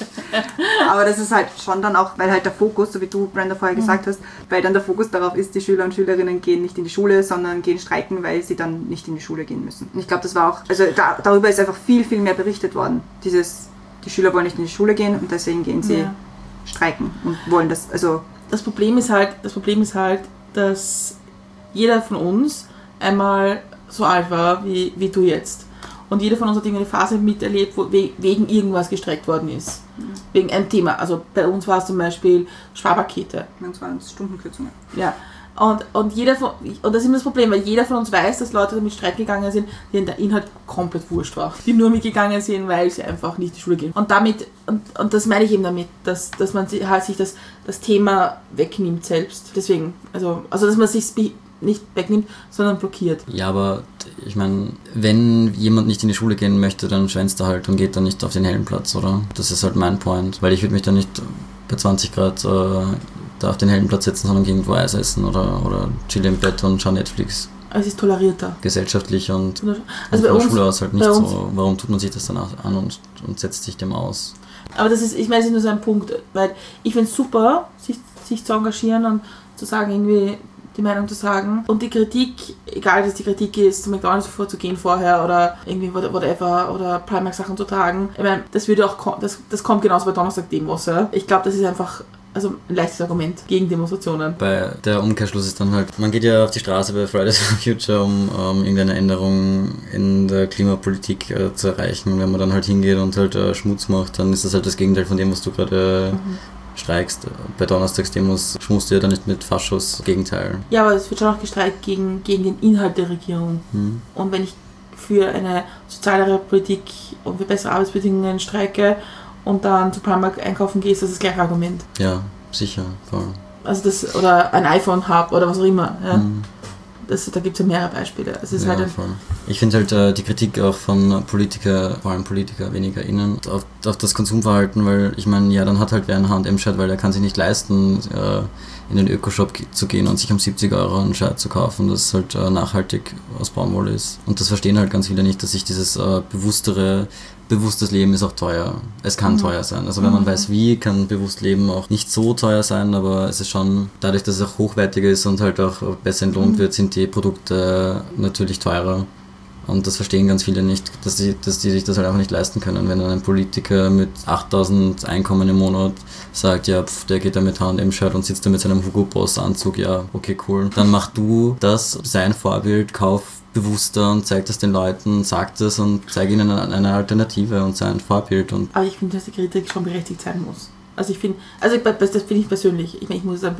B: aber das ist halt schon dann auch, weil halt der Fokus, so wie du, Brenda, vorher mhm. gesagt hast, weil dann der Fokus darauf ist, die Schüler und Schülerinnen gehen nicht in die Schule, sondern gehen streiken, weil sie dann nicht in die Schule gehen müssen. Und ich glaube, das war auch, also da, darüber ist einfach viel, viel mehr berichtet worden. Dieses, die Schüler wollen nicht in die Schule gehen und deswegen gehen sie ja. streiken und wollen das, also...
D: Das Problem ist halt, das Problem ist halt, dass jeder von uns einmal so alt war wie, wie du jetzt. Und jeder von uns hat irgendeine Phase miterlebt, wo we- wegen irgendwas gestreckt worden ist. Mhm. Wegen einem Thema. Also bei uns war es zum Beispiel Sparpakete.
B: Bei uns waren es Stundenkürzungen.
D: Ja. Und, und, jeder von, und das ist immer das Problem, weil jeder von uns weiß, dass Leute damit Streit gegangen sind, denen der Inhalt komplett wurscht war. Die nur mitgegangen sind, weil sie einfach nicht in die Schule gehen. Und damit, und, und das meine ich eben damit, dass, dass man halt sich das, das Thema wegnimmt selbst. Deswegen, also, also dass man sich nicht wegnimmt, sondern blockiert.
C: Ja, aber ich meine, wenn jemand nicht in die Schule gehen möchte, dann schwänzt er halt und geht dann nicht auf den hellen Platz, oder? Das ist halt mein Point, weil ich würde mich dann nicht bei zwanzig Grad äh, da auf den hellen Platz setzen, sondern irgendwo Eis essen oder, oder chill im Bett und schau Netflix.
D: Es ist tolerierter.
C: Gesellschaftlich und,
D: also
C: und
D: bei
C: von
D: uns,
C: der Schule aus halt nicht so. Warum tut man sich das dann an und, und setzt sich dem aus?
D: Aber das ist, ich meine, es ist nur so ein Punkt, weil ich finde es super, sich, sich zu engagieren und zu sagen, irgendwie die Meinung zu sagen. Und die Kritik, egal dass die Kritik ist, zu McDonalds vorzugehen vorher oder irgendwie whatever oder Primark-Sachen zu tragen. Ich meine, das würde auch, das, das kommt genauso bei Donnerstag-Demos. Ja? Ich glaube, das ist einfach also ein leichtes Argument gegen Demonstrationen.
C: Bei der Umkehrschluss ist dann halt, man geht ja auf die Straße bei Fridays for Future, um ähm, irgendeine Änderung in der Klimapolitik äh, zu erreichen. Und wenn man dann halt hingeht und halt äh, Schmutz macht, dann ist das halt das Gegenteil von dem, was du gerade mhm. streikst. Bei Donnerstagsdemos schmust du ja dann nicht mit Faschos, Gegenteil.
D: Ja, aber es wird schon auch gestreikt gegen, gegen den Inhalt der Regierung. Mhm. Und wenn ich für eine sozialere Politik und für bessere Arbeitsbedingungen streike und dann zu Primark einkaufen gehe, ist das das gleiche Argument.
C: Ja, sicher, voll.
D: Also das, oder ein iPhone habe oder was auch immer. Ja. Mhm. Das, da gibt es ja mehrere Beispiele. Es ist
C: ja,
D: halt ein
C: voll. Ich finde halt äh, die Kritik auch von Politiker, vor allem Politiker, weniger innen, auf, auf das Konsumverhalten, weil ich meine, ja, dann hat halt wer ein H und M-Shirt, weil der kann sich nicht leisten, äh, in den Ökoshop zu gehen und sich um siebzig Euro ein Shirt zu kaufen, das halt äh, nachhaltig aus Baumwolle ist. Und das verstehen halt ganz viele nicht, dass sich dieses äh, bewusstere, bewusstes Leben ist auch teuer. Es kann mhm. teuer sein. Also wenn man mhm. weiß wie, kann bewusst Leben auch nicht so teuer sein, aber es ist schon, dadurch, dass es auch hochwertiger ist und halt auch besser entlohnt mhm. wird, sind die Produkte natürlich teurer. Und das verstehen ganz viele nicht, dass die, dass die sich das halt einfach nicht leisten können. Wenn dann ein Politiker mit achttausend Einkommen im Monat sagt, ja, pf, der geht da mit H und M-Shirt und sitzt da mit seinem Hugo Boss Anzug, ja, okay, cool. Dann mach du das, sein Vorbild, kauf bewusster und zeig das den Leuten, sag das und zeig ihnen eine Alternative und sei ein Vorbild. Und
D: aber ich finde, dass die Kritik schon berechtigt sein muss. Also ich finde, also das finde ich persönlich. Ich meine, ich muss sagen,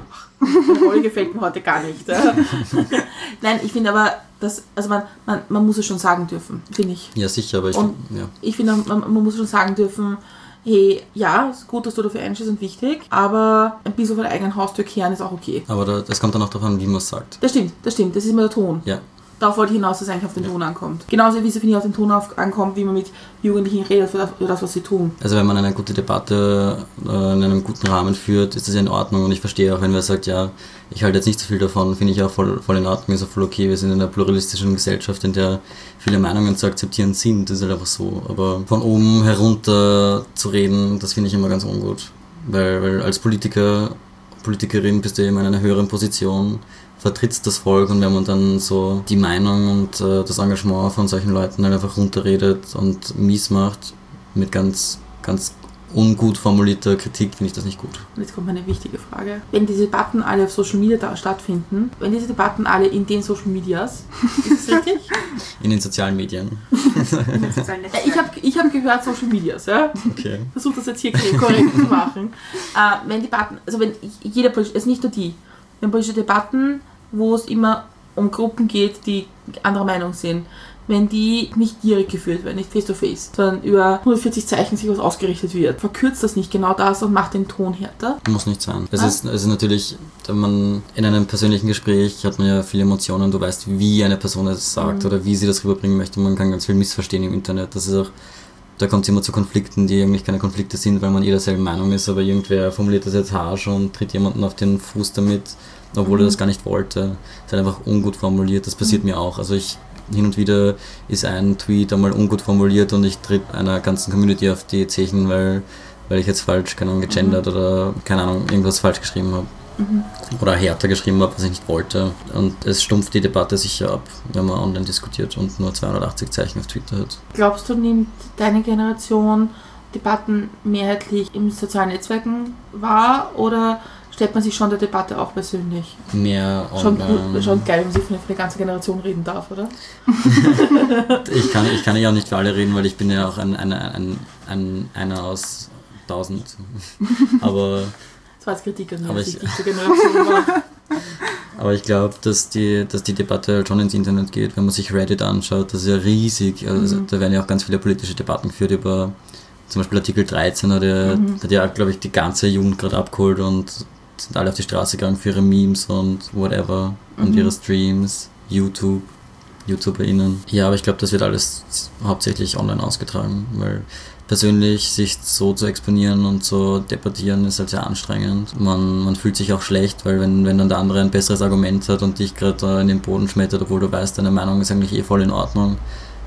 D: die Rolle gefällt mir heute gar nicht. Nein, ich finde aber, dass, also man, man, man muss es schon sagen dürfen, finde ich.
C: Ja, sicher, aber ich
D: finde,
C: ja.
D: ich finde, man, man muss schon sagen dürfen, hey, ja, ist gut, dass du dafür einstehst und wichtig, aber ein bisschen von der eigenen Haustür kehren ist auch okay.
C: Aber da, das kommt dann auch darauf an, wie man es sagt.
D: Das stimmt, das stimmt, das ist immer der Ton.
C: Ja.
D: Darauf wollte ich hinaus, dass es eigentlich auf den Ton ankommt. Genauso wie es, finde ich, auf den Ton auf, ankommt, wie man mit Jugendlichen redet für das, für das, was sie tun.
C: Also wenn man eine gute Debatte äh, in einem guten Rahmen führt, ist das ja in Ordnung. Und ich verstehe auch, wenn wer sagt, ja, ich halte jetzt nicht so viel davon, finde ich auch voll, voll in Ordnung, ist auch voll okay. Wir sind in einer pluralistischen Gesellschaft, in der viele Meinungen zu akzeptieren sind. Das ist halt einfach so. Aber von oben herunter zu reden, das finde ich immer ganz ungut. Weil, weil als Politiker, Politikerin bist du immer in einer höheren Position, vertrittst das Volk, und wenn man dann so die Meinung und äh, das Engagement von solchen Leuten halt einfach runterredet und mies macht mit ganz, ganz ungut formulierter Kritik, finde ich das nicht gut.
D: Und jetzt kommt eine wichtige Frage. Wenn diese Debatten alle auf Social Media da stattfinden, wenn diese Debatten alle in den Social Medias, ist das richtig?
C: In den sozialen Medien.
B: In den sozialen Netzwerken.
D: Ich habe ich hab gehört Social Medias, ja?
C: Okay.
D: Versuche das jetzt hier korrekt zu machen. Äh, wenn Debatten, also wenn jeder, also nicht nur die, Wir haben politische Debatten, wo es immer um Gruppen geht, die anderer Meinung sind. Wenn die nicht direkt geführt werden, nicht face-to-face, sondern über hundertvierzig Zeichen sich was ausgerichtet wird, verkürzt das nicht genau das und macht den Ton härter?
C: Muss nicht sein. Es, ah. ist, es ist natürlich, wenn man in einem persönlichen Gespräch hat man ja viele Emotionen, du weißt, wie eine Person es sagt mhm. oder wie sie das rüberbringen möchte. Man kann ganz viel missverstehen im Internet. Das ist auch, da kommt es immer zu Konflikten, die eigentlich keine Konflikte sind, weil man eh derselben Meinung ist, aber irgendwer formuliert das jetzt harsch und tritt jemanden auf den Fuß damit, obwohl mhm. er das gar nicht wollte. Das ist einfach ungut formuliert. Das passiert mhm. mir auch. Also ich hin und wieder ist ein Tweet einmal ungut formuliert und ich tritt einer ganzen Community auf die Zechen, weil, weil ich jetzt falsch, keine Ahnung, gegendert mhm. oder, keine Ahnung, irgendwas falsch geschrieben habe. Mhm. Oder härter geschrieben habe, was ich nicht wollte. Und es stumpft die Debatte sicher ab, wenn man online diskutiert und nur zweihundertachtzig Zeichen auf Twitter hat.
D: Glaubst du, nimmt deine Generation Debatten mehrheitlich in sozialen Netzwerken wahr oder stellt man sich schon der Debatte auch persönlich?
C: Mehr
D: schon, gut, schon geil, wenn man sich für eine ganze Generation reden darf, oder?
C: ich, kann, ich kann ja auch nicht für alle reden, weil ich bin ja auch ein, ein, ein, ein, einer aus tausend. Aber
D: das war jetzt Kritik an
C: der
D: ich, Generation war.
C: Aber ich glaube, dass die, dass die Debatte halt schon ins Internet geht. Wenn man sich Reddit anschaut, das ist ja riesig. Also mhm. Da werden ja auch ganz viele politische Debatten geführt über zum Beispiel Artikel dreizehn, hat ja, mhm. hat ja glaube ich, die ganze Jugend gerade abgeholt und sind alle auf die Straße gegangen für ihre Memes und whatever mhm. und ihre Streams, YouTube, YouTuberInnen. Ja, aber ich glaube, das wird alles hauptsächlich online ausgetragen, weil persönlich sich so zu exponieren und zu debattieren ist halt sehr anstrengend. Man, man fühlt sich auch schlecht, weil wenn, wenn dann der andere ein besseres Argument hat und dich gerade in den Boden schmettert, obwohl du weißt, deine Meinung ist eigentlich eh voll in Ordnung,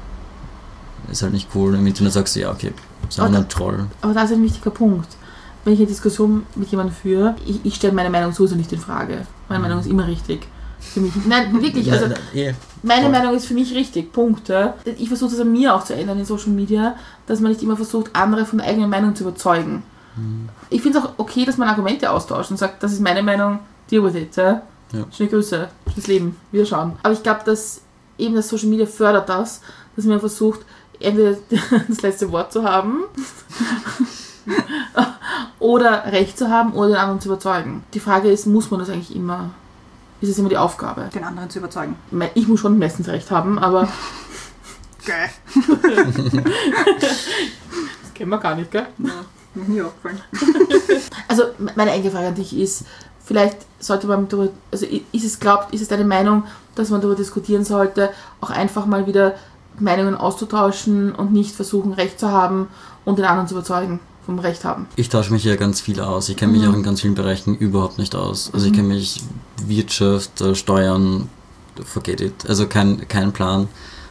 C: ist halt nicht cool. Im Internet sagst du, ja, okay, ist auch ein Troll.
D: Aber da ist ein wichtiger Punkt. Wenn ich eine Diskussion mit jemandem führe, ich, ich stelle meine Meinung sowieso nicht in Frage. Meine mhm. Meinung ist immer richtig. Für mich. Nein, wirklich. Also, meine Voll. Meinung ist für mich richtig. Punkt. Ja. Ich versuche das an mir auch zu ändern in Social Media, dass man nicht immer versucht, andere von der eigenen Meinung zu überzeugen. Mhm. Ich finde es auch okay, dass man Argumente austauscht und sagt, das ist meine Meinung, deal with it. Ja. Ja. Schöne Grüße, schönes Leben, wieder schauen. Aber ich glaube, dass eben das Social Media fördert das, dass man versucht, entweder das letzte Wort zu haben oder Recht zu haben oder den anderen zu überzeugen. Die Frage ist, muss man das eigentlich immer? Ist es immer die Aufgabe?
B: Den anderen zu überzeugen.
D: Ich muss schon meistens Recht haben, aber...
B: Geil.
D: Das kennen wir gar nicht, gell?
B: Ja, mir nie aufgefallen.
D: Also, meine eigene Frage an dich ist, vielleicht sollte man darüber... Also, ist es, glaubt, ist es deine Meinung, dass man darüber diskutieren sollte, auch einfach mal wieder Meinungen auszutauschen und nicht versuchen, Recht zu haben und den anderen zu überzeugen? Vom Recht haben.
C: Ich tausche mich ja ganz viel aus. Ich kenne mich mhm. auch in ganz vielen Bereichen überhaupt nicht aus. Also mhm. ich kenne mich Wirtschaft, Steuern, forget it. Also kein, kein Plan.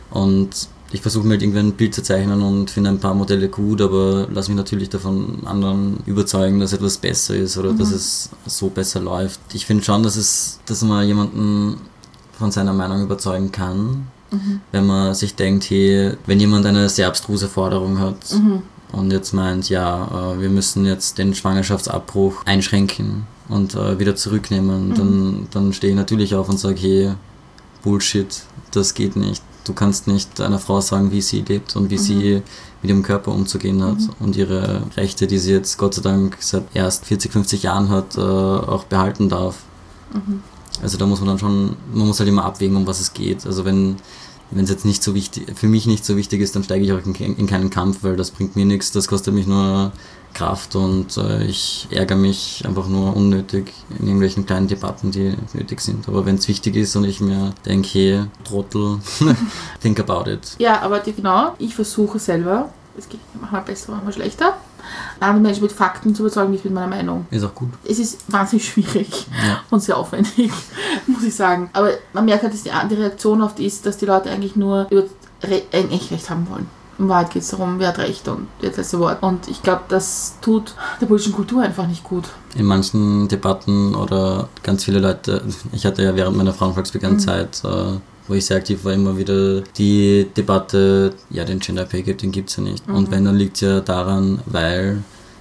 C: Und ich versuche mir halt irgendwann ein Bild zu zeichnen und finde ein paar Modelle gut, aber lasse mich natürlich davon anderen überzeugen, dass etwas besser ist oder mhm. dass es so besser läuft. Ich finde schon, dass es, dass man jemanden von seiner Meinung überzeugen kann, mhm. wenn man sich denkt, hey, wenn jemand eine sehr abstruse Forderung hat, mhm. und jetzt meint, ja, äh, wir müssen jetzt den Schwangerschaftsabbruch einschränken und äh, wieder zurücknehmen, mhm. dann, dann stehe ich natürlich auf und sage, hey, Bullshit, das geht nicht. Du kannst nicht einer Frau sagen, wie sie lebt und wie mhm. sie mit ihrem Körper umzugehen hat mhm. und ihre Rechte, die sie jetzt Gott sei Dank seit erst vierzig, fünfzig Jahren hat, äh, auch behalten darf. Mhm. Also da muss man dann schon, man muss halt immer abwägen, um was es geht. Also wenn Wenn es jetzt nicht so wichtig, für mich nicht so wichtig ist, dann steige ich auch in, in keinen Kampf, weil das bringt mir nichts, das kostet mich nur Kraft und äh, ich ärgere mich einfach nur unnötig in irgendwelchen kleinen Debatten, die nötig sind. Aber wenn es wichtig ist und ich mir denke, hey, Trottel, think about it.
D: Ja, aber die, genau, ich versuche selber, es geht manchmal besser, manchmal schlechter, andere Menschen mit Fakten zu überzeugen, nicht mit meiner Meinung.
C: Ist auch gut.
D: Es ist wahnsinnig schwierig ja. und sehr aufwendig, muss ich sagen. Aber man merkt halt, dass die, die Reaktion oft ist, dass die Leute eigentlich nur über Re- ein Echtrecht haben wollen. In Wahrheit geht es darum, wer hat Recht und wer hat das letzte Wort. Und ich glaube, das tut der politischen Kultur einfach nicht gut.
C: In manchen Debatten oder ganz viele Leute, ich hatte ja während meiner Frauenvolksbegannzeit, mhm. äh, wo ich sehr aktiv war, immer wieder die Debatte, ja, den Gender Pay Gap, den gibt es ja nicht. Mhm. Und wenn, dann liegt es ja daran, weil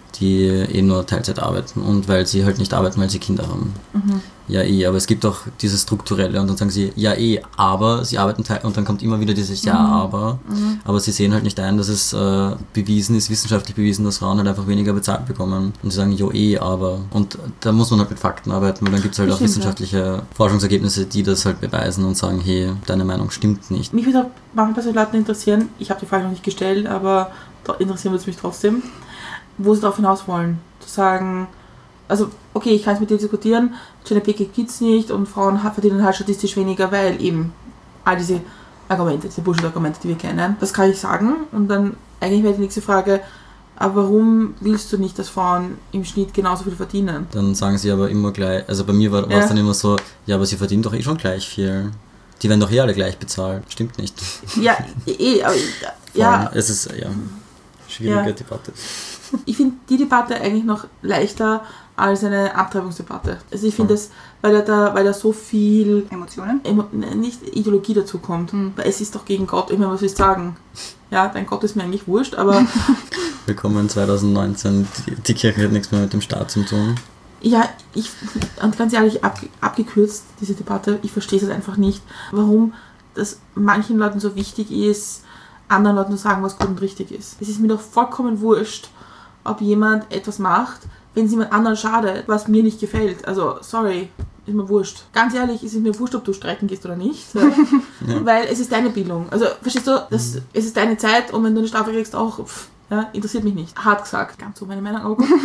C: die eh nur Teilzeit arbeiten und weil sie halt nicht arbeiten, weil sie Kinder haben. Mhm. Ja eh, aber es gibt auch dieses Strukturelle und dann sagen sie, ja eh, aber sie arbeiten Teil und dann kommt immer wieder dieses Ja, mhm. aber. Mhm. Aber sie sehen halt nicht ein, dass es äh, bewiesen ist, wissenschaftlich bewiesen, dass Frauen halt einfach weniger bezahlt bekommen. Und sie sagen, jo eh, aber. Und da muss man halt mit Fakten arbeiten, weil dann gibt es halt auch wissenschaftliche ja. Forschungsergebnisse, die das halt beweisen und sagen, hey, deine Meinung stimmt nicht.
D: Mich würde auch manchmal bei so Leuten interessieren, ich habe die Frage noch nicht gestellt, aber da interessieren würde es mich trotzdem, wo sie darauf hinaus wollen. Zu sagen, also okay, ich kann es mit dir diskutieren, Gender Pay Gap gibt es nicht und Frauen verdienen halt statistisch weniger, weil eben all diese Argumente, diese Bullshit-Argumente, die wir kennen, das kann ich sagen und dann eigentlich wäre die nächste Frage, aber warum willst du nicht, dass Frauen im Schnitt genauso viel verdienen? Dann
C: sagen sie aber immer gleich, also bei mir war es ja. dann immer so, ja, aber sie verdienen doch eh schon gleich viel. Die werden doch eh alle gleich bezahlt. Stimmt nicht.
D: Ja, eh, aber ja.
C: Es ist, ja, schwierige ja. Debatte.
D: Ich finde die Debatte eigentlich noch leichter als eine Abtreibungsdebatte. Also ich finde es, weil da, weil da so viel
B: Emotionen?
D: Emo, nicht Ideologie dazu kommt. Hm. Weil es ist doch gegen Gott. Ich meine, was will ich sagen? Ja, dein Gott ist mir eigentlich wurscht, aber...
C: Willkommen zwanzig neunzehn. Die, die Kirche hat nichts mehr mit dem Staat zu tun.
D: Ja, ich, und ganz ehrlich, ab, abgekürzt, diese Debatte, ich verstehe es einfach nicht, warum das manchen Leuten so wichtig ist, anderen Leuten zu sagen, was gut und richtig ist. Es ist mir doch vollkommen wurscht, ob jemand etwas macht, wenn es jemand anderen schadet, was mir nicht gefällt. Also, sorry, ist mir wurscht. Ganz ehrlich, ist es mir wurscht, ob du streiken gehst oder nicht. Ja. Ja. Weil es ist deine Bildung. Also, verstehst du, das, mhm. es ist deine Zeit und wenn du eine Strafe kriegst, auch, pff, ja, interessiert mich nicht. Hart gesagt, ganz so meine Meinung, aber gut.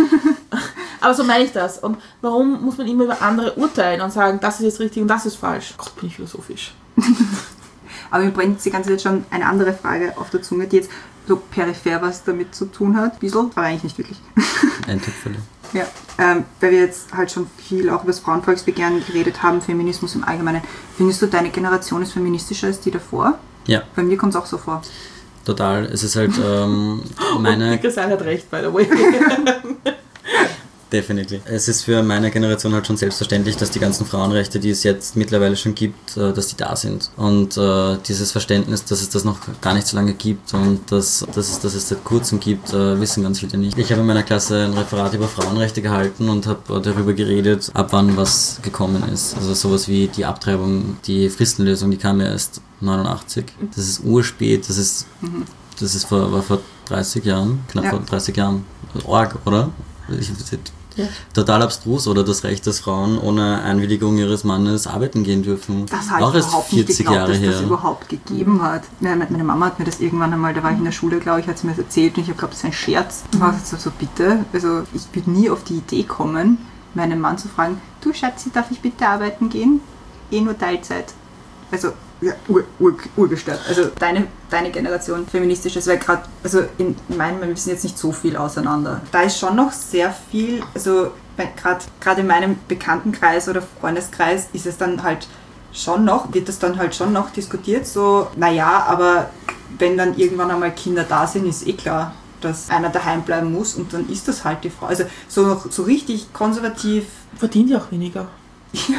D: Aber so meine ich das. Und warum muss man immer über andere urteilen und sagen, das ist jetzt richtig und das ist falsch? Gott, bin ich philosophisch.
B: Aber mir brennt die ganze Zeit schon eine andere Frage auf der Zunge, die jetzt so peripher was damit zu tun hat. Ein bisschen, aber eigentlich nicht wirklich.
C: Ein Tüpfel.
B: Ja, ähm, weil wir jetzt halt schon viel auch über das Frauenvolksbegehren geredet haben, Feminismus im Allgemeinen. Findest du, deine Generation ist feministischer als die davor?
C: Ja.
B: Bei mir kommt es auch so vor.
C: Total. Es ist halt ähm, meine...
D: Christian hat recht, by the way.
C: Definitiv. Es ist für meine Generation halt schon selbstverständlich, dass die ganzen Frauenrechte, die es jetzt mittlerweile schon gibt, dass die da sind. Und äh, dieses Verständnis, dass es das noch gar nicht so lange gibt und dass, dass, es, dass es seit kurzem gibt, äh, wissen ganz viele nicht. Ich habe in meiner Klasse ein Referat über Frauenrechte gehalten und habe darüber geredet, ab wann was gekommen ist. Also sowas wie die Abtreibung, die Fristenlösung, die kam ja erst neunundachtzig. Das ist urspät, das ist, mhm. das ist vor, war vor dreißig Jahren, knapp ja. vor dreißig Jahren. Org, oder? Ich, Ja. Total abstrus, oder das Recht, dass Frauen ohne Einwilligung ihres Mannes arbeiten gehen dürfen.
B: Das habe ich überhaupt nicht geglaubt, Jahre dass her. das überhaupt gegeben hat. Meine Mama hat mir das irgendwann einmal, da war ich in der Schule, glaube ich, hat sie mir das erzählt und ich habe geglaubt, das ist ein Scherz. Ich war so, so bitte, also ich würde nie auf die Idee kommen, meinen Mann zu fragen, du Schatzi, darf ich bitte arbeiten gehen? Eh nur Teilzeit. Also ja, ur, ur, urgestört. Also deine, deine Generation feministisch, das wäre gerade, also in meinem, wir wissen jetzt nicht so viel auseinander. Da ist schon noch sehr viel, also gerade in meinem Bekanntenkreis oder Freundeskreis ist es dann halt schon noch, wird das dann halt schon noch diskutiert, so, naja, aber wenn dann irgendwann einmal Kinder da sind, ist eh klar, dass einer daheim bleiben muss und dann ist das halt die Frau. Also so, so richtig konservativ.
D: Verdient ja auch weniger.
B: Ja.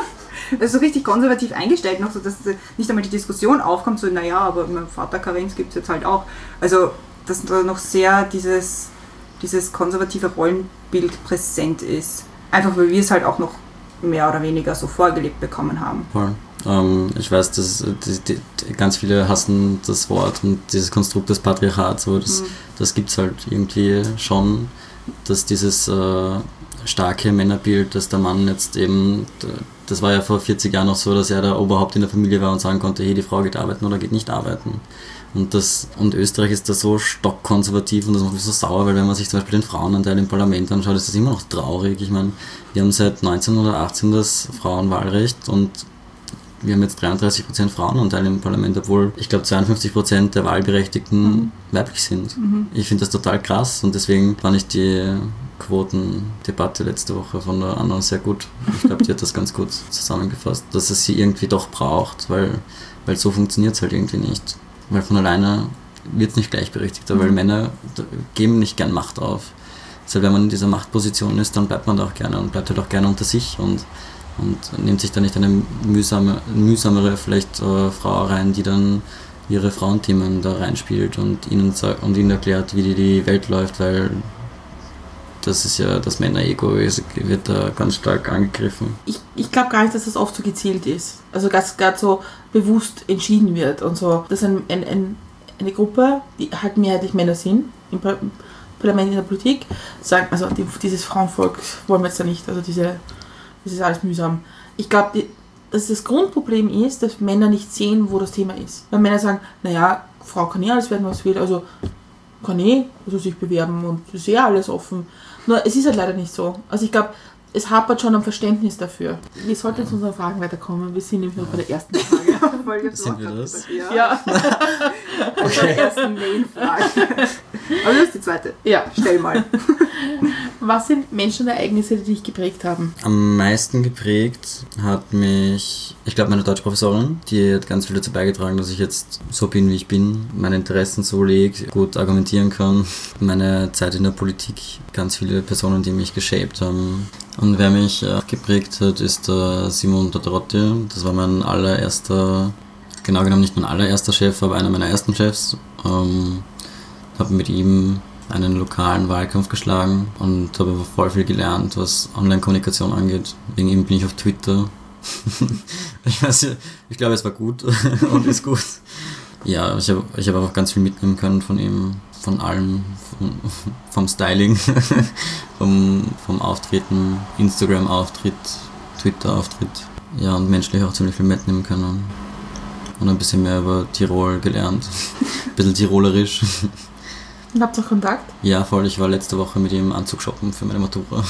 B: Also so richtig konservativ eingestellt noch, so dass nicht einmal die Diskussion aufkommt, so naja, aber mein Vater Karenz gibt es jetzt halt auch. Also dass da noch sehr dieses, dieses konservative Rollenbild präsent ist. Einfach weil wir es halt auch noch mehr oder weniger so vorgelebt bekommen haben.
C: Voll. Ähm, ich weiß, dass die, die, die, ganz viele hassen das Wort und dieses Konstrukt des Patriarchats, aber das, mhm. das gibt es halt irgendwie schon, dass dieses äh, starke Männerbild, dass der Mann jetzt eben, das war ja vor vierzig Jahren noch so, dass er der Oberhaupt in der Familie war und sagen konnte, hey, die Frau geht arbeiten oder geht nicht arbeiten. Und das und Österreich ist da so stockkonservativ und das macht mich so sauer, weil wenn man sich zum Beispiel den Frauenanteil im Parlament anschaut, ist das immer noch traurig. Ich meine, wir haben seit neunzehnhundertachtzehn das Frauenwahlrecht und wir haben jetzt dreiunddreißig Prozent Frauenanteil im Parlament, obwohl ich glaube zweiundfünfzig Prozent der Wahlberechtigten mhm. weiblich sind. Mhm. Ich finde das total krass und deswegen fand ich die Quotendebatte letzte Woche von der Anna sehr gut. Ich glaube, die hat das ganz gut zusammengefasst, dass es sie irgendwie doch braucht, weil, weil so funktioniert es halt irgendwie nicht. Weil von alleine wird es nicht gleichberechtigter, mhm. weil Männer geben nicht gern Macht auf. Deshalb, wenn man in dieser Machtposition ist, dann bleibt man da auch gerne und bleibt halt auch gerne unter sich und und nimmt sich da nicht eine mühsame, mühsamere vielleicht äh, Frau rein, die dann ihre Frauenthemen da reinspielt und ihnen, und ihnen erklärt, wie die, die Welt läuft, weil das ist ja das Männer-Ego, wird da ganz stark angegriffen.
D: Ich, ich glaube gar nicht, dass das oft so gezielt ist. Also dass gerade so bewusst entschieden wird und so. Dass ein, ein, ein, eine Gruppe, die halt mehrheitlich Männer sind, im Parlament, in der Politik, sagen, also die, dieses Frauenvolk wollen wir jetzt da nicht, also diese, das ist alles mühsam. Ich glaube, dass das Grundproblem ist, dass Männer nicht sehen, wo das Thema ist. Weil Männer sagen, naja, Frau kann ja alles werden, was will, also kann eh also sich bewerben und ist eh alles offen. Nur es ist halt leider nicht so. Also ich glaube, es hapert schon am Verständnis dafür. Wir sollten jetzt unsere Fragen weiterkommen. Wir sind nämlich noch bei der ersten Frage.
C: Sind wir das?
B: Ja.
D: Ja.
B: Bei der ersten Main-Frage. Aber das ist die zweite.
D: Ja.
B: Stell mal.
D: Was sind Menschen und Ereignisse, die dich geprägt haben?
C: Am meisten geprägt hat mich, ich glaube, meine Deutschprofessorin. Die hat ganz viel dazu beigetragen, dass ich jetzt so bin, wie ich bin, meine Interessen so lege, gut argumentieren kann. Meine Zeit in der Politik, ganz viele Personen, die mich geshaped haben. Und wer mich äh, geprägt hat, ist der Simon Todorotti. Das war mein allererster, genau genommen nicht mein allererster Chef, aber einer meiner ersten Chefs. Ähm, habe mit ihm einen lokalen Wahlkampf geschlagen und habe voll viel gelernt, was Online-Kommunikation angeht. Wegen ihm bin ich auf Twitter. ich weiß, ich glaube, es war gut und ist gut. Ja, ich habe ich hab einfach ganz viel mitnehmen können von ihm, von allem, vom, vom Styling, vom, vom Auftreten, Instagram-Auftritt, Twitter-Auftritt. Ja, und menschlich auch ziemlich viel mitnehmen können. Und ein bisschen mehr über Tirol gelernt. Ein bisschen tirolerisch.
D: Und habt ihr auch Kontakt?
C: Ja, voll. Ich war letzte Woche mit ihm Anzug shoppen für meine Matura.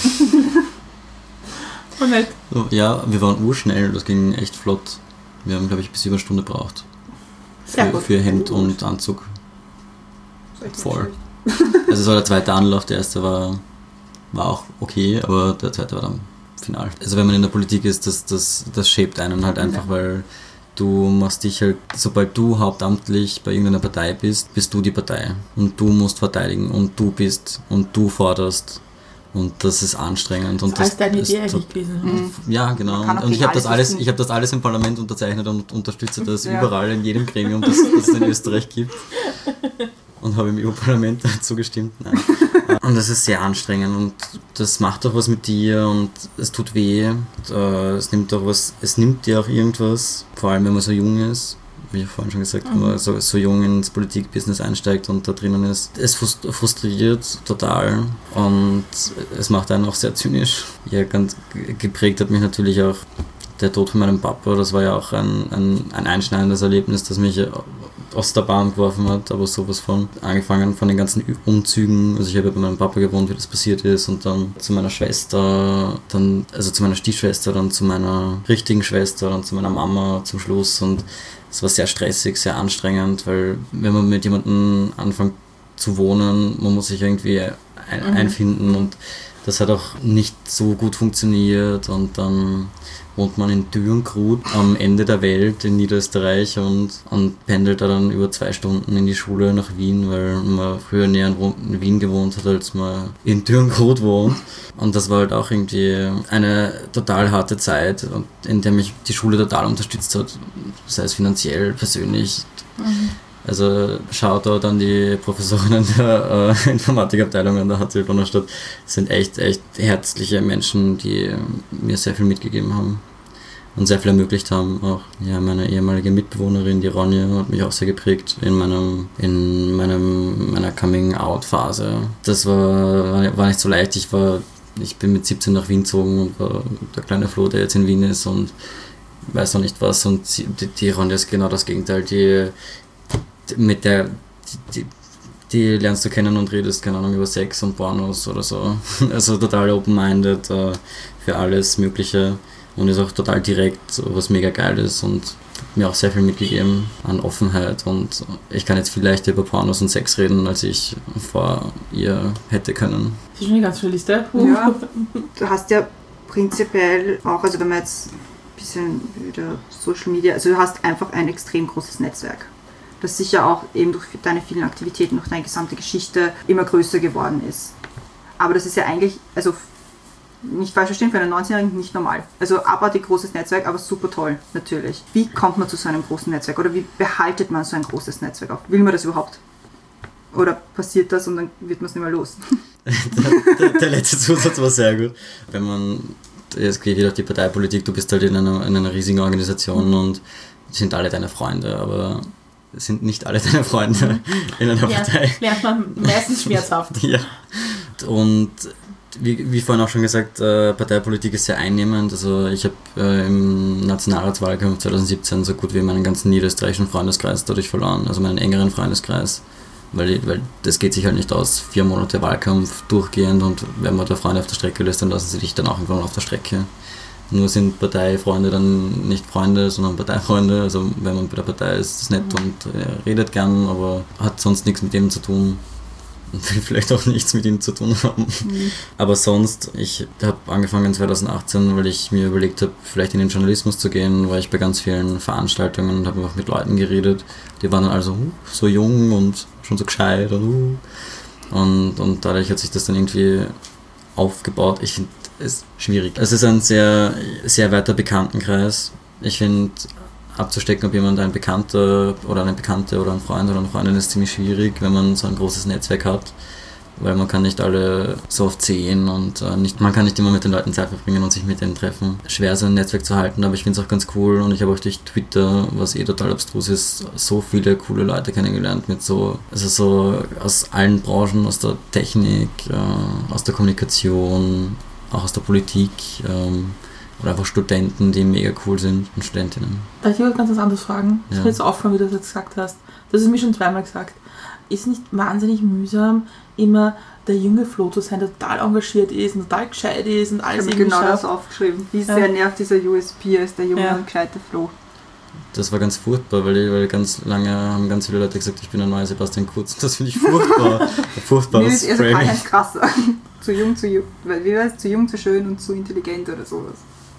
D: Oh, nett.
C: So, ja, wir waren urschnell. Das ging echt flott. Wir haben, glaube ich, bis über eine Stunde gebraucht.
D: Sehr
C: Für,
D: gut.
C: für Hemd und Anzug.
B: Das ist echt nicht
C: Voll.
B: schlecht.
C: Also es war der zweite Anlauf. Der erste war, war auch okay, aber der zweite war dann final. Also wenn man in der Politik ist, das, das, das shaped einen halt einfach, weil du machst dich halt, sobald du hauptamtlich bei irgendeiner Partei bist, bist du die Partei. Und du musst verteidigen und du bist und du forderst. Und das ist anstrengend. Und
D: Das ist deine
C: ist
D: Idee
C: to-
D: eigentlich gewesen.
C: Ja, genau.
B: Man kann
C: Und,
B: auch
C: und ich
B: gegen
C: habe das
B: alles
C: alles,
B: wissen.
C: ich habe das alles im Parlament unterzeichnet und unterstütze das
B: Ja.
C: überall in jedem Gremium, das, das es in Österreich gibt. Und habe im E U-Parlament zugestimmt. Nein. Und das ist sehr anstrengend und das macht auch was mit dir und es tut weh. Und, äh, es nimmt auch was, es nimmt dir auch irgendwas, vor allem wenn man so jung ist. Wie ich vorhin schon gesagt habe, wenn man so, so jung ins Politikbusiness einsteigt und da drinnen ist. Es frust- frustriert total und es macht einen auch sehr zynisch. Ja, ganz g- geprägt hat mich natürlich auch der Tod von meinem Papa. Das war ja auch ein, ein, ein einschneidendes Erlebnis, das mich aus der Bahn geworfen hat, aber sowas von. Angefangen von den ganzen Ü- Umzügen. Also ich habe ja bei meinem Papa gewohnt, wie das passiert ist und dann zu meiner Schwester, dann, also zu meiner Stiefschwester, dann zu meiner richtigen Schwester, dann zu meiner Mama zum Schluss und es war sehr stressig, sehr anstrengend, weil wenn man mit jemandem anfängt zu wohnen, man muss sich irgendwie ein-
D: Mhm.
C: einfinden und das hat auch nicht so gut funktioniert und dann wohnt man in Dürngrut am Ende der Welt in Niederösterreich und, und pendelt da dann über zwei Stunden in die Schule nach Wien, weil man früher näher in Wo- in Wien gewohnt hat, als man in Dürngrut wohnt. Und das war halt auch irgendwie eine total harte Zeit, in der mich die Schule total unterstützt hat, sei es finanziell, persönlich.
D: Mhm.
C: Also Shoutout an die Professorinnen der äh, Informatikabteilung an der H T L Donaustadt. Das sind echt, echt herzliche Menschen, die äh, mir sehr viel mitgegeben haben und sehr viel ermöglicht haben. Auch ja, meine ehemalige Mitbewohnerin, die Ronja, hat mich auch sehr geprägt in meinem, in meinem, meiner Coming-out-Phase. Das war, war nicht so leicht. Ich war, ich bin mit siebzehn nach Wien gezogen und war der kleine Flo, der jetzt in Wien ist und weiß noch nicht was. Und sie, die, die Ronja ist genau das Gegenteil. Die mit der, die, die lernst du kennen und redest, keine Ahnung, über Sex und Pornos oder so. Also total open-minded äh, für alles Mögliche und ist auch total direkt, was mega geil ist und hat mir auch sehr viel mitgegeben an Offenheit und ich kann jetzt viel leichter über Pornos und Sex reden, als ich vor ihr hätte können.
D: Das ist schon eine ganz schöne Liste. Uh.
B: Ja, du hast ja prinzipiell auch, also wenn man jetzt ein bisschen wieder Social Media, also du hast einfach ein extrem großes Netzwerk, das sicher auch eben durch deine vielen Aktivitäten, durch deine gesamte Geschichte immer größer geworden ist. Aber das ist ja eigentlich, also nicht falsch verstehen, für einen neunzehnjährigen nicht normal. Also abartig großes Netzwerk, aber super toll, natürlich. Wie kommt man zu so einem großen Netzwerk oder wie behaltet man so ein großes Netzwerk auf? Will man das überhaupt? Oder passiert das und dann wird man es nicht mehr los?
C: der, der, der letzte Zusatz war sehr gut. Wenn man, es geht wieder auf die Parteipolitik, du bist halt in einer, in einer riesigen Organisation mhm. und sind alle deine Freunde, aber sind nicht alle deine Freunde in einer
D: ja,
C: Partei.
D: Lernt man meistens schmerzhaft.
C: Ja. Und wie, wie vorhin auch schon gesagt, äh, Parteipolitik ist sehr einnehmend. Also ich habe äh, im Nationalratswahlkampf zwanzig siebzehn so gut wie meinen ganzen niederösterreichischen Freundeskreis dadurch verloren, also meinen engeren Freundeskreis. Weil, weil das geht sich halt nicht aus, vier Monate Wahlkampf durchgehend und wenn man da Freunde auf der Strecke lässt, dann lassen sie dich dann auch irgendwann auf der Strecke. Nur sind Parteifreunde dann nicht Freunde, sondern Parteifreunde. Also wenn man bei der Partei ist, ist es nett und äh, redet gern, aber hat sonst nichts mit dem zu tun. Und will vielleicht auch nichts mit ihm zu tun haben. Mhm. Aber sonst, ich habe angefangen zwanzig achtzehn, weil ich mir überlegt habe, vielleicht in den Journalismus zu gehen, war ich bei ganz vielen Veranstaltungen und habe einfach mit Leuten geredet. Die waren dann also uh, so jung und schon so gescheit und uh. und, und dadurch hat sich das dann irgendwie aufgebaut. Ich finde es schwierig. Es ist ein sehr, sehr weiter Bekanntenkreis. Ich finde, abzustecken, ob jemand ein Bekannter oder eine Bekannte oder ein Freund oder eine Freundin ist ziemlich schwierig, wenn man so ein großes Netzwerk hat, weil man kann nicht alle so oft sehen und äh, nicht, man kann nicht immer mit den Leuten Zeit verbringen und sich mit denen treffen. Schwer, so ein Netzwerk zu halten, aber ich finde es auch ganz cool und ich habe auch durch Twitter, was eh total abstrus ist, so viele coole Leute kennengelernt mit so, also so aus allen Branchen, aus der Technik, äh, aus der Kommunikation, auch aus der Politik, ähm, oder einfach Studenten, die mega cool sind und Studentinnen.
D: Darf ich dich ganz was anderes fragen?
C: Ja.
D: Ich will jetzt aufhören, wie du das jetzt gesagt hast. Das ist mir schon zweimal gesagt. Ist nicht wahnsinnig mühsam, immer der junge Flo zu sein, der total engagiert ist und total gescheit ist und alles
B: irgendwie genau schafft. Das aufgeschrieben. Wie sehr ja. nervt dieser U S P als der junge ja. und gescheite Flo.
C: Das war ganz furchtbar, weil, weil ganz lange haben ganz viele Leute gesagt, ich bin der neue Sebastian Kurz. Das finde ich furchtbar. Furchtbares
B: Mir ist eher so ganz krasser. Zu jung, zu jung, wie war es? Zu jung, zu schön und zu intelligent oder sowas.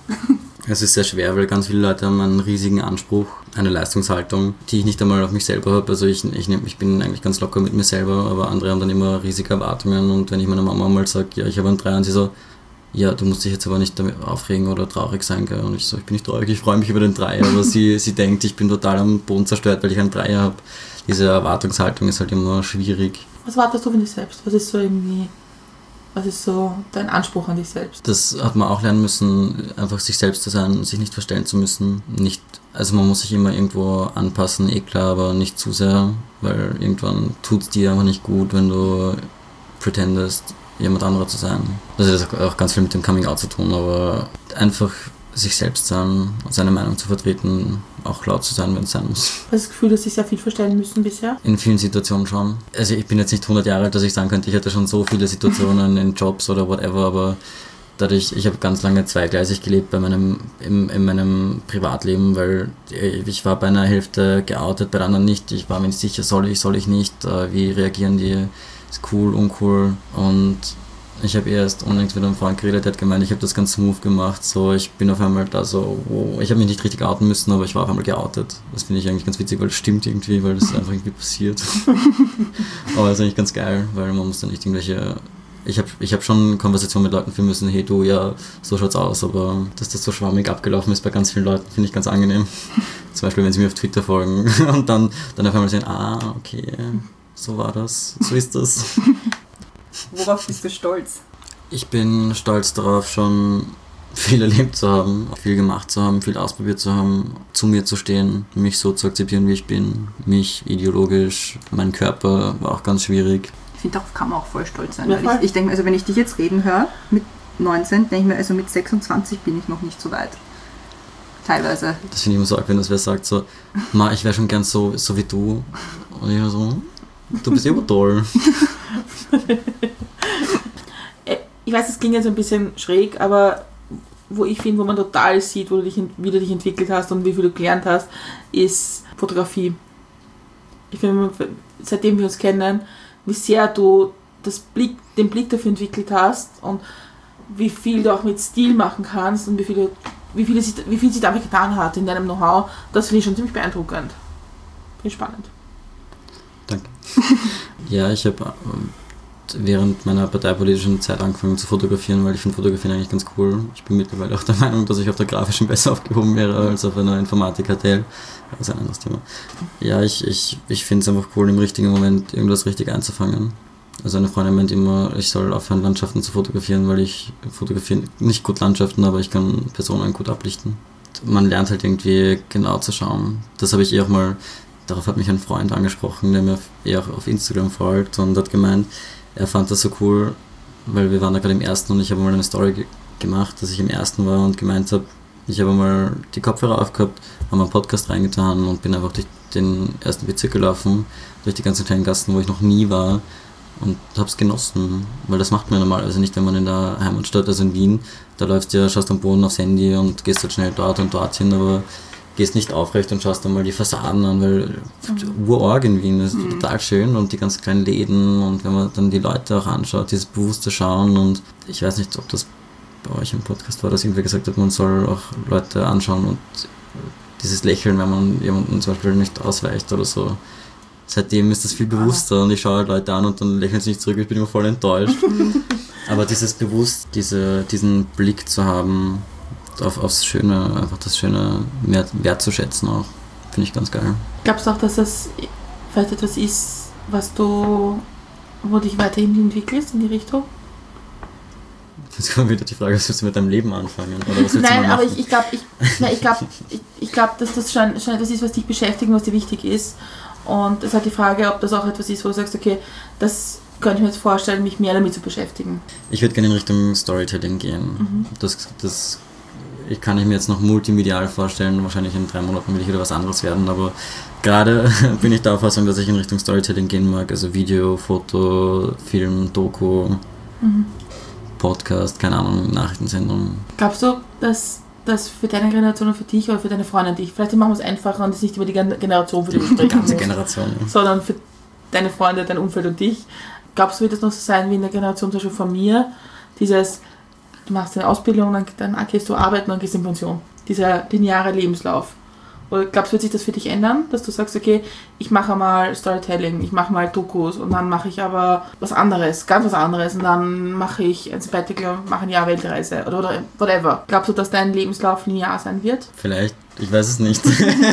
C: Es ist sehr schwer, weil ganz viele Leute haben einen riesigen Anspruch, eine Leistungshaltung, die ich nicht einmal auf mich selber habe. Also ich, ich, nehm, ich bin eigentlich ganz locker mit mir selber, aber andere haben dann immer riesige Erwartungen und wenn ich meiner Mama mal sage, ja, ich habe einen Dreier und sie so, ja, du musst dich jetzt aber nicht damit aufregen oder traurig sein, gell? Und ich so, ich bin nicht traurig, ich freue mich über den Dreier, aber sie, sie denkt, ich bin total am Boden zerstört, weil ich einen Dreier habe. Diese Erwartungshaltung ist halt immer schwierig.
D: Was erwartest du von dir selbst? Was ist so irgendwie... Was ist so dein Anspruch an dich selbst?
C: Das hat man auch lernen müssen, einfach sich selbst zu sein, sich nicht verstellen zu müssen. Nicht, also man muss sich immer irgendwo anpassen, eh klar, aber nicht zu sehr, weil irgendwann tut es dir einfach nicht gut, wenn du pretendest, jemand anderer zu sein. Also das hat auch ganz viel mit dem Coming Out zu tun, aber einfach sich selbst sein, seine Meinung zu vertreten, auch laut zu sein, wenn es sein muss.
D: Hast du das Gefühl, dass Sie sehr viel verstellen müssen bisher?
C: In vielen Situationen schon. Also ich bin jetzt nicht hundert Jahre alt, dass ich sagen könnte, ich hatte schon so viele Situationen in Jobs oder whatever, aber dadurch, ich habe ganz lange zweigleisig gelebt bei meinem, in, in meinem Privatleben, weil ich war bei einer Hälfte geoutet, bei der anderen nicht. Ich war mir nicht sicher, soll ich, soll ich nicht, wie reagieren die, ist cool, uncool und ich habe erst unlängst mit einem Freund geredet, der hat gemeint, ich habe das ganz smooth gemacht, so ich bin auf einmal da so, wow. Ich habe mich nicht richtig outen müssen, aber ich war auf einmal geoutet. Das finde ich eigentlich ganz witzig, weil es stimmt irgendwie, weil das einfach irgendwie passiert. Aber das ist eigentlich ganz geil, weil man muss dann nicht irgendwelche... Ich habe ich hab schon Konversationen mit Leuten führen müssen, hey du, ja, so schaut's aus, aber dass das so schwammig abgelaufen ist bei ganz vielen Leuten, finde ich ganz angenehm. Zum Beispiel, wenn sie mir auf Twitter folgen und dann, dann auf einmal sehen, ah, okay, so war das, so ist das.
B: Worauf bist du stolz?
C: Ich bin stolz darauf, schon viel erlebt zu haben, viel gemacht zu haben, viel ausprobiert zu haben, zu mir zu stehen, mich so zu akzeptieren, wie ich bin, mich ideologisch, mein Körper war auch ganz schwierig.
B: Ich finde, darauf kann man auch voll stolz sein. Ja, weil ich, ich denke, also wenn ich dich jetzt reden höre, mit neunzehn, denke ich mir, also mit sechsundzwanzig bin ich noch nicht so weit. Teilweise.
C: Das finde ich immer so arg, wenn das wer sagt, so, Ma, ich wäre schon gern so, so wie du. Und ich so, du bist immer toll.
D: Ich weiß, das klingt jetzt ein bisschen schräg, aber wo ich finde, wo man total sieht, wo du dich, wie du dich entwickelt hast und wie viel du gelernt hast, ist Fotografie. Ich finde, seitdem wir uns kennen, wie sehr du das Blick, den Blick dafür entwickelt hast und wie viel du auch mit Stil machen kannst und wie viel, du, wie viel, sich, wie viel sich damit getan hat in deinem Know-how, das finde ich schon ziemlich beeindruckend. Finde ich spannend.
C: Danke. Ja, ich habe während meiner parteipolitischen Zeit angefangen zu fotografieren, weil ich finde Fotografieren eigentlich ganz cool. Ich bin mittlerweile auch der Meinung, dass ich auf der grafischen besser aufgehoben wäre als auf einer Informatik-H T L. Das ist ein anderes Thema. Ja, ich, ich, ich finde es einfach cool, im richtigen Moment irgendwas richtig einzufangen. Also eine Freundin meint immer, ich soll aufhören, Landschaften zu fotografieren, weil ich fotografiere nicht gut Landschaften, aber ich kann Personen gut ablichten. Man lernt halt irgendwie genau zu schauen. Das habe ich eh auch mal, darauf hat mich ein Freund angesprochen, der mir eh auch auf Instagram folgt und hat gemeint, er fand das so cool, weil wir waren da gerade im ersten und ich habe mal eine Story ge- gemacht, dass ich im ersten war und gemeint habe, ich habe mal die Kopfhörer aufgehabt, habe einen Podcast reingetan und bin einfach durch den ersten Bezirk gelaufen, durch die ganzen kleinen Gassen, wo ich noch nie war und habe es genossen, weil das macht man normalerweise nicht, wenn man in der Heimatstadt, also in Wien, da läufst du ja, schaust am Boden aufs Handy und gehst halt schnell dort und dort hin, aber gehst nicht aufrecht und schaust dann mal die Fassaden an, weil mhm. urorg in Wien ist mhm. total schön und die ganzen kleinen Läden und wenn man dann die Leute auch anschaut, dieses bewusste Schauen und ich weiß nicht, ob das bei euch im Podcast war, dass irgendwer gesagt hat, man soll auch Leute anschauen und dieses Lächeln, wenn man jemanden zum Beispiel nicht ausweicht oder so. Seitdem ist das viel bewusster und ich schaue halt Leute an und dann lächeln sie nicht zurück, ich bin immer voll enttäuscht. Aber dieses bewusst, diese, diesen Blick zu haben, auf, aufs Schöne, einfach das Schöne mehr wertzuschätzen auch, finde ich ganz geil.
D: Glaubst du auch, dass das vielleicht etwas ist, was du, wo dich weiterhin entwickelst in die Richtung?
C: Jetzt kommt wieder die Frage, was willst du mit deinem Leben anfangen? Oder was willst
D: Nein,
C: du mal
D: aber
C: machen?
D: ich, ich glaube, ich, ich glaub, ich, ich glaub, dass das schon, schon etwas ist, was dich beschäftigt und was dir wichtig ist. Und es ist halt die Frage, ob das auch etwas ist, wo du sagst, okay, das könnte ich mir jetzt vorstellen, mich mehr damit zu beschäftigen.
C: Ich würde gerne in Richtung Storytelling gehen. Mhm. Das, das ich kann ich mir jetzt noch multimedial vorstellen, wahrscheinlich in drei Monaten will ich wieder was anderes werden, aber gerade bin ich der Auffassung, dass ich in Richtung Storytelling gehen mag, also Video, Foto, Film, Doku, mhm. Podcast, keine Ahnung, Nachrichtensendung.
D: Glaubst du, dass das für deine Generation und für dich oder für deine Freunde und dich, vielleicht machen wir es einfacher und es nicht über die Generation, für die wir sprechen,
C: die ganze Generation, ja.
D: sondern für deine Freunde, dein Umfeld und dich. Glaubst du, wird das noch so sein wie in der Generation zum Beispiel von mir, dieses, du machst eine Ausbildung, dann, dann gehst du arbeiten und gehst in Pension. Dieser lineare Lebenslauf. Oder glaubst du, wird sich das für dich ändern, dass du sagst, okay, ich mache mal Storytelling, ich mache mal Dokus und dann mache ich aber was anderes, ganz was anderes und dann mache ich ein Sabbatical, mache ein Jahr Weltreise oder, oder whatever. Glaubst du, dass dein Lebenslauf linear sein wird?
C: Vielleicht, ich weiß es nicht.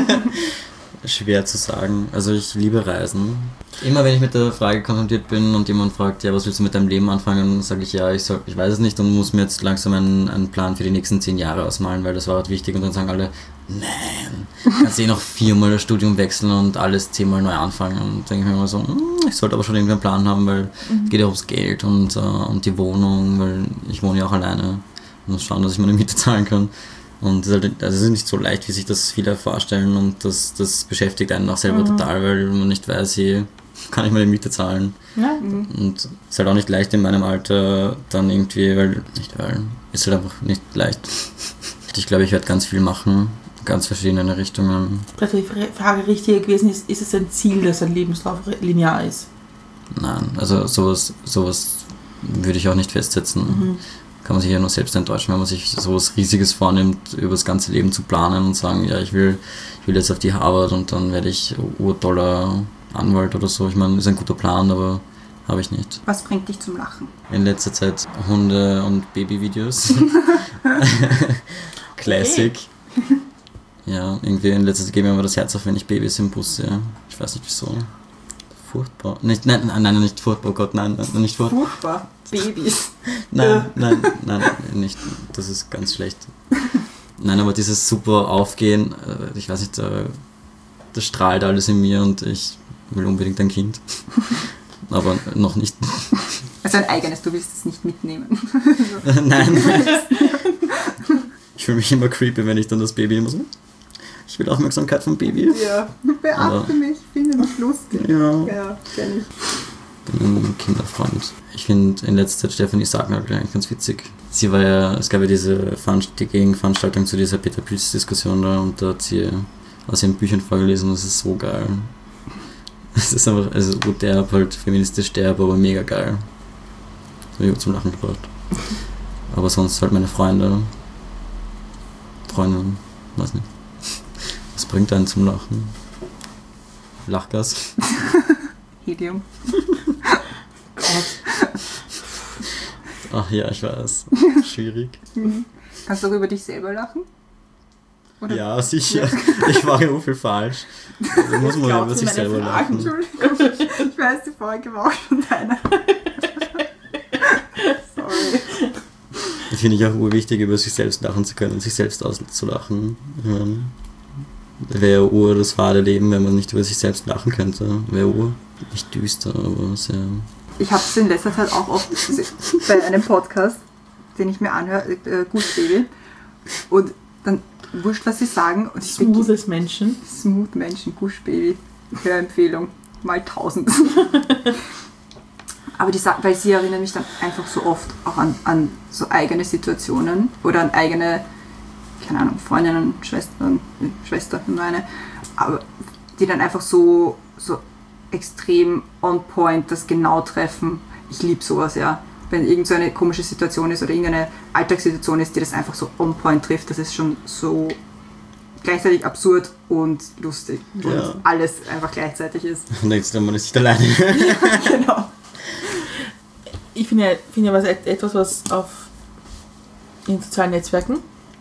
C: Schwer zu sagen. Also ich liebe Reisen. Immer wenn ich mit der Frage konfrontiert bin und jemand fragt, ja, was willst du mit deinem Leben anfangen, sage ich, ja, ich, soll, ich weiß es nicht und muss mir jetzt langsam einen, einen Plan für die nächsten zehn Jahre ausmalen, weil das war halt wichtig und dann sagen alle, nein, kannst eh noch viermal das Studium wechseln und alles zehnmal neu anfangen und denke ich mir immer so, ich sollte aber schon irgendwie einen Plan haben, weil mhm. es geht ja ums Geld und, uh, und die Wohnung, weil ich wohne ja auch alleine und muss schauen, dass ich meine Miete zahlen kann. Und es ist, halt, also es ist nicht so leicht, wie sich das viele vorstellen und das, das beschäftigt einen auch selber mhm. total, weil man nicht weiß, hey, kann ich meine Miete zahlen?
D: Ja.
C: Mhm. Und es ist halt auch nicht leicht in meinem Alter dann irgendwie, weil, nicht weil, ist halt einfach nicht leicht. Ich glaube, ich werde ganz viel machen, ganz verschiedene Richtungen.
D: Vielleicht die Frage richtig gewesen ist, ist es ein Ziel, dass ein Lebenslauf linear ist?
C: Nein, also sowas, sowas würde ich auch nicht festsetzen. Mhm. Kann man sich ja nur selbst enttäuschen, wenn man sich sowas Riesiges vornimmt, über das ganze Leben zu planen und sagen, ja, ich will, ich will jetzt auf die Harvard und dann werde ich urtoller Anwalt oder so. Ich meine, ist ein guter Plan, aber habe ich nicht.
B: Was bringt dich zum Lachen?
C: In letzter Zeit Hunde- und Babyvideos. Classic. Ja, irgendwie in letzter Zeit gebe ich mir das Herz auf, wenn ich Babys im Bus sehe. Ich weiß nicht wieso. Furchtbar. Nicht, nein, nein, nein, nicht furchtbar, Gott, nein, nicht furchtbar.
B: Furchtbar. Babys.
C: Nein, nein, nein, nicht. Das ist ganz schlecht. Nein, aber dieses super Aufgehen, ich weiß nicht, das strahlt alles in mir und ich will unbedingt ein Kind. Aber noch nicht.
B: Also ein eigenes, du willst es nicht mitnehmen.
C: Nein. Ich fühle mich immer creepy, wenn ich dann das Baby immer so, ich will Aufmerksamkeit vom Baby.
B: Ja, beachte mich, finde mich lustig.
C: Ja,
B: ja kenn ich.
C: Ich bin ein Kinderfreund. Ich finde in letzter Zeit Stefanie Sargnagel eigentlich ganz witzig. Sie war ja, es gab ja diese Veranst- die Gegenveranstaltung zu dieser Peter Pilz-Diskussion da und da hat sie aus ihren Büchern vorgelesen und das ist so geil. Es ist einfach, also gut derb, halt feministisch derb, aber mega geil. So ich zum Lachen gebracht. Aber sonst halt meine Freunde, Freundinnen, weiß nicht. Was bringt einen zum Lachen? Lachgas?
B: Helium.
D: Gott.
C: Ach ja, ich weiß. Schwierig.
B: Mhm. Kannst du auch über dich selber lachen? Oder?
C: Ja, sicher. Ich mache so viel falsch. Da muss man über sich selber lachen.
B: Entschuldigung. Ich weiß, die Frage war auch schon deine.
C: finde ich auch urwichtig, über sich selbst lachen zu können und sich selbst auszulachen. Ich meine, wäre ur das wahre Leben, wenn man nicht über sich selbst lachen könnte. Wäre ur nicht düster, aber sehr...
B: Ich habe es in letzter Zeit auch oft bei einem Podcast, den ich mir anhöre, äh, Gush Baby. Und dann wurscht, was sie sagen. Und ich
D: Smoothes Menschen.
B: Smooth Menschen, Gush Baby. Hörempfehlung. Mal tausend. Aber die sagen, weil sie erinnern mich dann einfach so oft auch an, an so eigene Situationen oder an eigene, keine Ahnung, Freundinnen, Schwestern, Schwester, meine, aber die dann einfach so, so extrem on point das genau treffen. Ich liebe sowas, ja. Wenn irgend so eine komische Situation ist oder irgendeine Alltagssituation ist, die das einfach so on point trifft, das ist schon so gleichzeitig absurd und lustig
C: Ja.
B: und alles einfach gleichzeitig ist.
C: Und denkst du, man ist nicht alleine.
B: Genau.
D: Ich finde ja, finde ja was, etwas, was auf in sozialen Netzwerken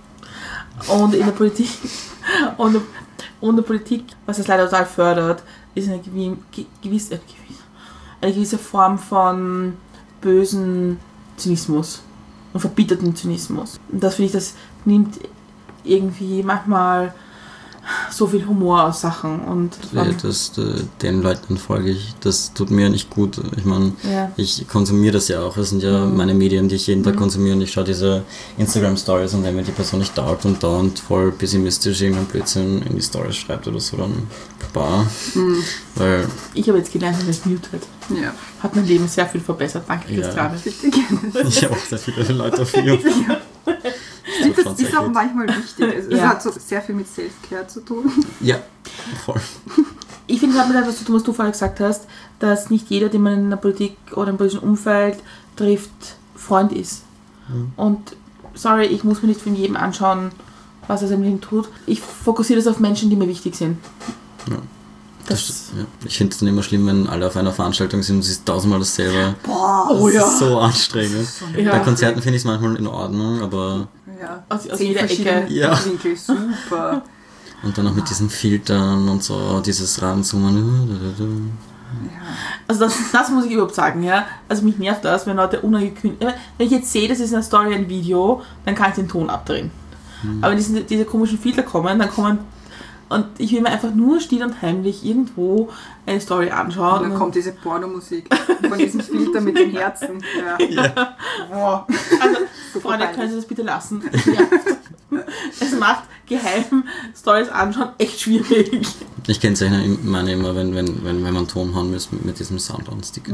D: und in der Politik und, und in der Politik, was das leider total fördert, ist eine gewisse, eine gewisse Form von bösen Zynismus und verbitterten Zynismus. Und das finde ich, das nimmt irgendwie manchmal so viel Humor aus Sachen. Und
C: Ja, das, äh, den Leuten folge ich. Das tut mir nicht gut. Ich meine,
D: Ja.
C: ich konsumiere das ja auch. Das sind ja
D: Mhm.
C: meine Medien, die ich jeden Tag
D: Mhm.
C: konsumiere. Und ich schaue diese Instagram-Stories und wenn mir die Person nicht taugt und dauernd voll pessimistisch irgendeinen Blödsinn in die Stories schreibt oder so, dann bah.
B: Mhm.
C: Weil,
D: ich habe jetzt gelernt, dass es mutet.
B: Ja,
D: Hat mein Leben sehr viel verbessert. Danke,
C: Ja.
D: Christiane.
B: richtig.
C: ich habe auch sehr viele Leute auf YouTube.
B: Das ist auch manchmal wichtig. Es
D: Ja.
B: hat so sehr viel mit Self-Care zu tun.
C: Ja, voll.
D: Ich finde, es hat mit etwas zu tun, was du vorher gesagt hast, dass nicht jeder, den man in der Politik oder im politischen Umfeld trifft, Freund ist.
C: Mhm.
D: Und sorry, ich muss mir nicht von jedem anschauen, was er seinem Leben tut. Ich fokussiere das auf Menschen, die mir wichtig sind.
C: Ja.
D: Das,
C: Das, ja. Ich finde es dann immer schlimm, wenn alle auf einer Veranstaltung sind und es ist tausendmal dasselbe.
B: Boah,
D: Oh
C: Das
D: ja.
C: ist so anstrengend.
D: Ja.
C: Bei Konzerten finde ich es manchmal in Ordnung, aber
B: ja.
D: Aus- aus
B: Zehn
D: jeder
B: verschiedene
D: Ecke.
C: Ja.
B: Winkel, super.
C: und dann auch mit diesen Filtern und so, dieses Ranzoomen.
B: Ja.
D: Also das, das muss ich überhaupt sagen, ja. Also mich nervt das, wenn Leute unangekündigt... Wenn ich jetzt sehe, das ist in der Story ein Video, dann kann ich den Ton abdrehen. Aber wenn diese, diese komischen Filter kommen, dann kommen... Und ich will mir einfach nur still und heimlich irgendwo eine Story anschauen.
B: Und dann kommt diese Pornomusik von diesem Filter mit den Herzen. Ja.
D: Boah. Also,
B: Super
D: Freunde,
B: peinlich.
D: können Sie das bitte lassen? Ja. Es macht geheim Stories anschauen echt schwierig.
C: Ich kennzeichne meine immer, wenn, wenn, wenn, wenn man Ton haben muss, mit, mit diesem Sound-on-Sticker.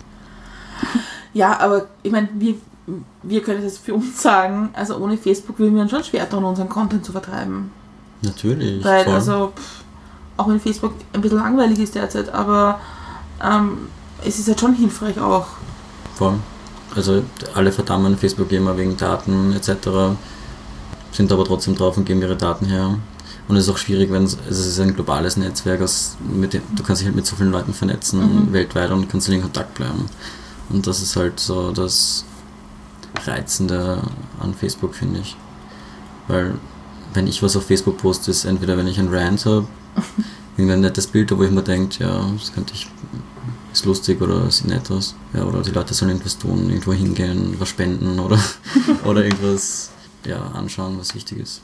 D: Ja, aber ich meine, wir, wir können das für uns sagen, also ohne Facebook würden wir uns schon schwer tun, unseren Content zu vertreiben.
C: Natürlich.
D: Weil,
C: voll.
D: also, pff, auch wenn Facebook ein bisschen langweilig ist derzeit, aber ähm, es ist halt schon hilfreich auch.
C: Voll. Also alle verdammen Facebook immer wegen Daten et cetera, sind aber trotzdem drauf und geben ihre Daten her. Und es ist auch schwierig, wenn es, es ist ein globales Netzwerk, aus, mit dem, du kannst dich halt mit so vielen Leuten vernetzen
D: Mhm.
C: weltweit und kannst in Kontakt bleiben. Und das ist halt so das Reizende an Facebook, finde ich. Weil wenn ich was auf Facebook poste, ist entweder wenn ich ein Rant habe, irgendein nettes Bild, wo ich mir denke, ja, das könnte ich, ist lustig oder sieht nett aus. Ja, oder die Leute sollen irgendwas tun, irgendwo hingehen, was spenden oder, oder irgendwas ja, anschauen, was wichtig ist.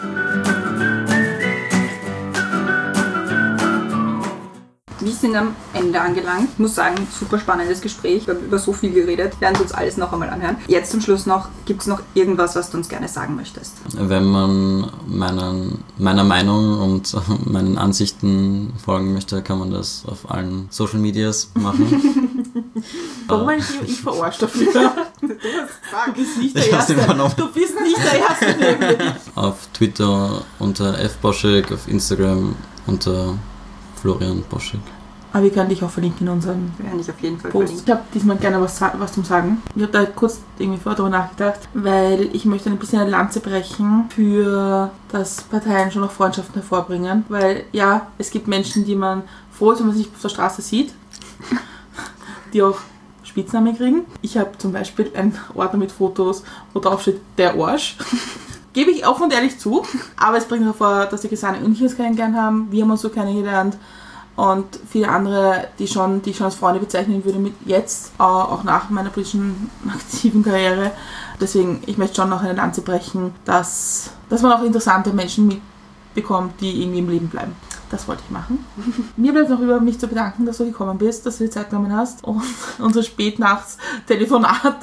B: Wir sind am Ende angelangt. Ich muss sagen, super spannendes Gespräch. Wir haben über so viel geredet. Wir werden uns alles noch einmal anhören. Jetzt zum Schluss noch, gibt es noch irgendwas, was du uns gerne sagen möchtest?
C: Wenn man meinen, meiner Meinung und meinen Ansichten folgen möchte, kann man das auf allen Social Medias machen.
D: Warum bin ich, ich verarscht dafür?
B: Du hast
D: Du bist nicht
C: Ich
D: der
C: hab's
D: Erste.
C: übernommen.
D: Du bist nicht der Erste, nämlich.
C: Auf Twitter unter f boschek, auf Instagram unter Florian Boschek.
D: Aber wir können dich auch verlinken in unserem
B: Wir werden dich auf jeden Fall
D: Post.
B: verlinken.
D: Ich habe diesmal gerne was, sa- was zum Sagen. Ich habe da kurz irgendwie vorher darüber nachgedacht, weil ich möchte ein bisschen eine Lanze brechen für, dass Parteien schon noch Freundschaften hervorbringen. Weil ja, es gibt Menschen, die man froh ist, wenn man sich auf der Straße sieht, die auch Spitznamen kriegen. Ich habe zum Beispiel einen Ordner mit Fotos, wo drauf steht, der Arsch. Gebe ich offen und ehrlich zu. Aber es bringt hervor, dass die Christiane und ich uns kennengelernt haben. Wir haben uns so kennengelernt. und viele andere, die, schon, die ich schon als Freunde bezeichnen würde, mit jetzt, äh, auch nach meiner politischen aktiven Karriere. Deswegen, ich möchte schon noch eine Lanze brechen, dass, dass man auch interessante Menschen mitbekommt, die irgendwie im Leben bleiben. Das wollte ich machen. Mir bleibt noch über mich zu bedanken, dass du gekommen bist, dass du die Zeit genommen hast und unsere Spätnachts-Telefonate.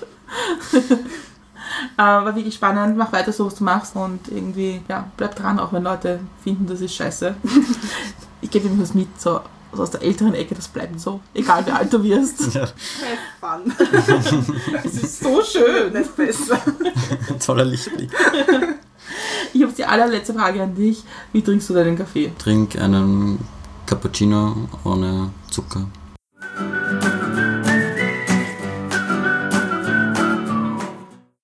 D: äh, war wirklich spannend. Mach weiter so, was du machst und irgendwie, ja, bleib dran, auch wenn Leute finden, das ist scheiße. Ich gebe ihm was mit, so, so aus der älteren Ecke, das bleibt so. Egal wie alt du wirst.
C: Ja.
B: Fun.
D: Es ist so schön.
B: Nicht besser.
C: Toller Lichtblick.
D: Ich habe die allerletzte Frage an dich. Wie trinkst du deinen Kaffee?
C: Trink einen Cappuccino ohne Zucker.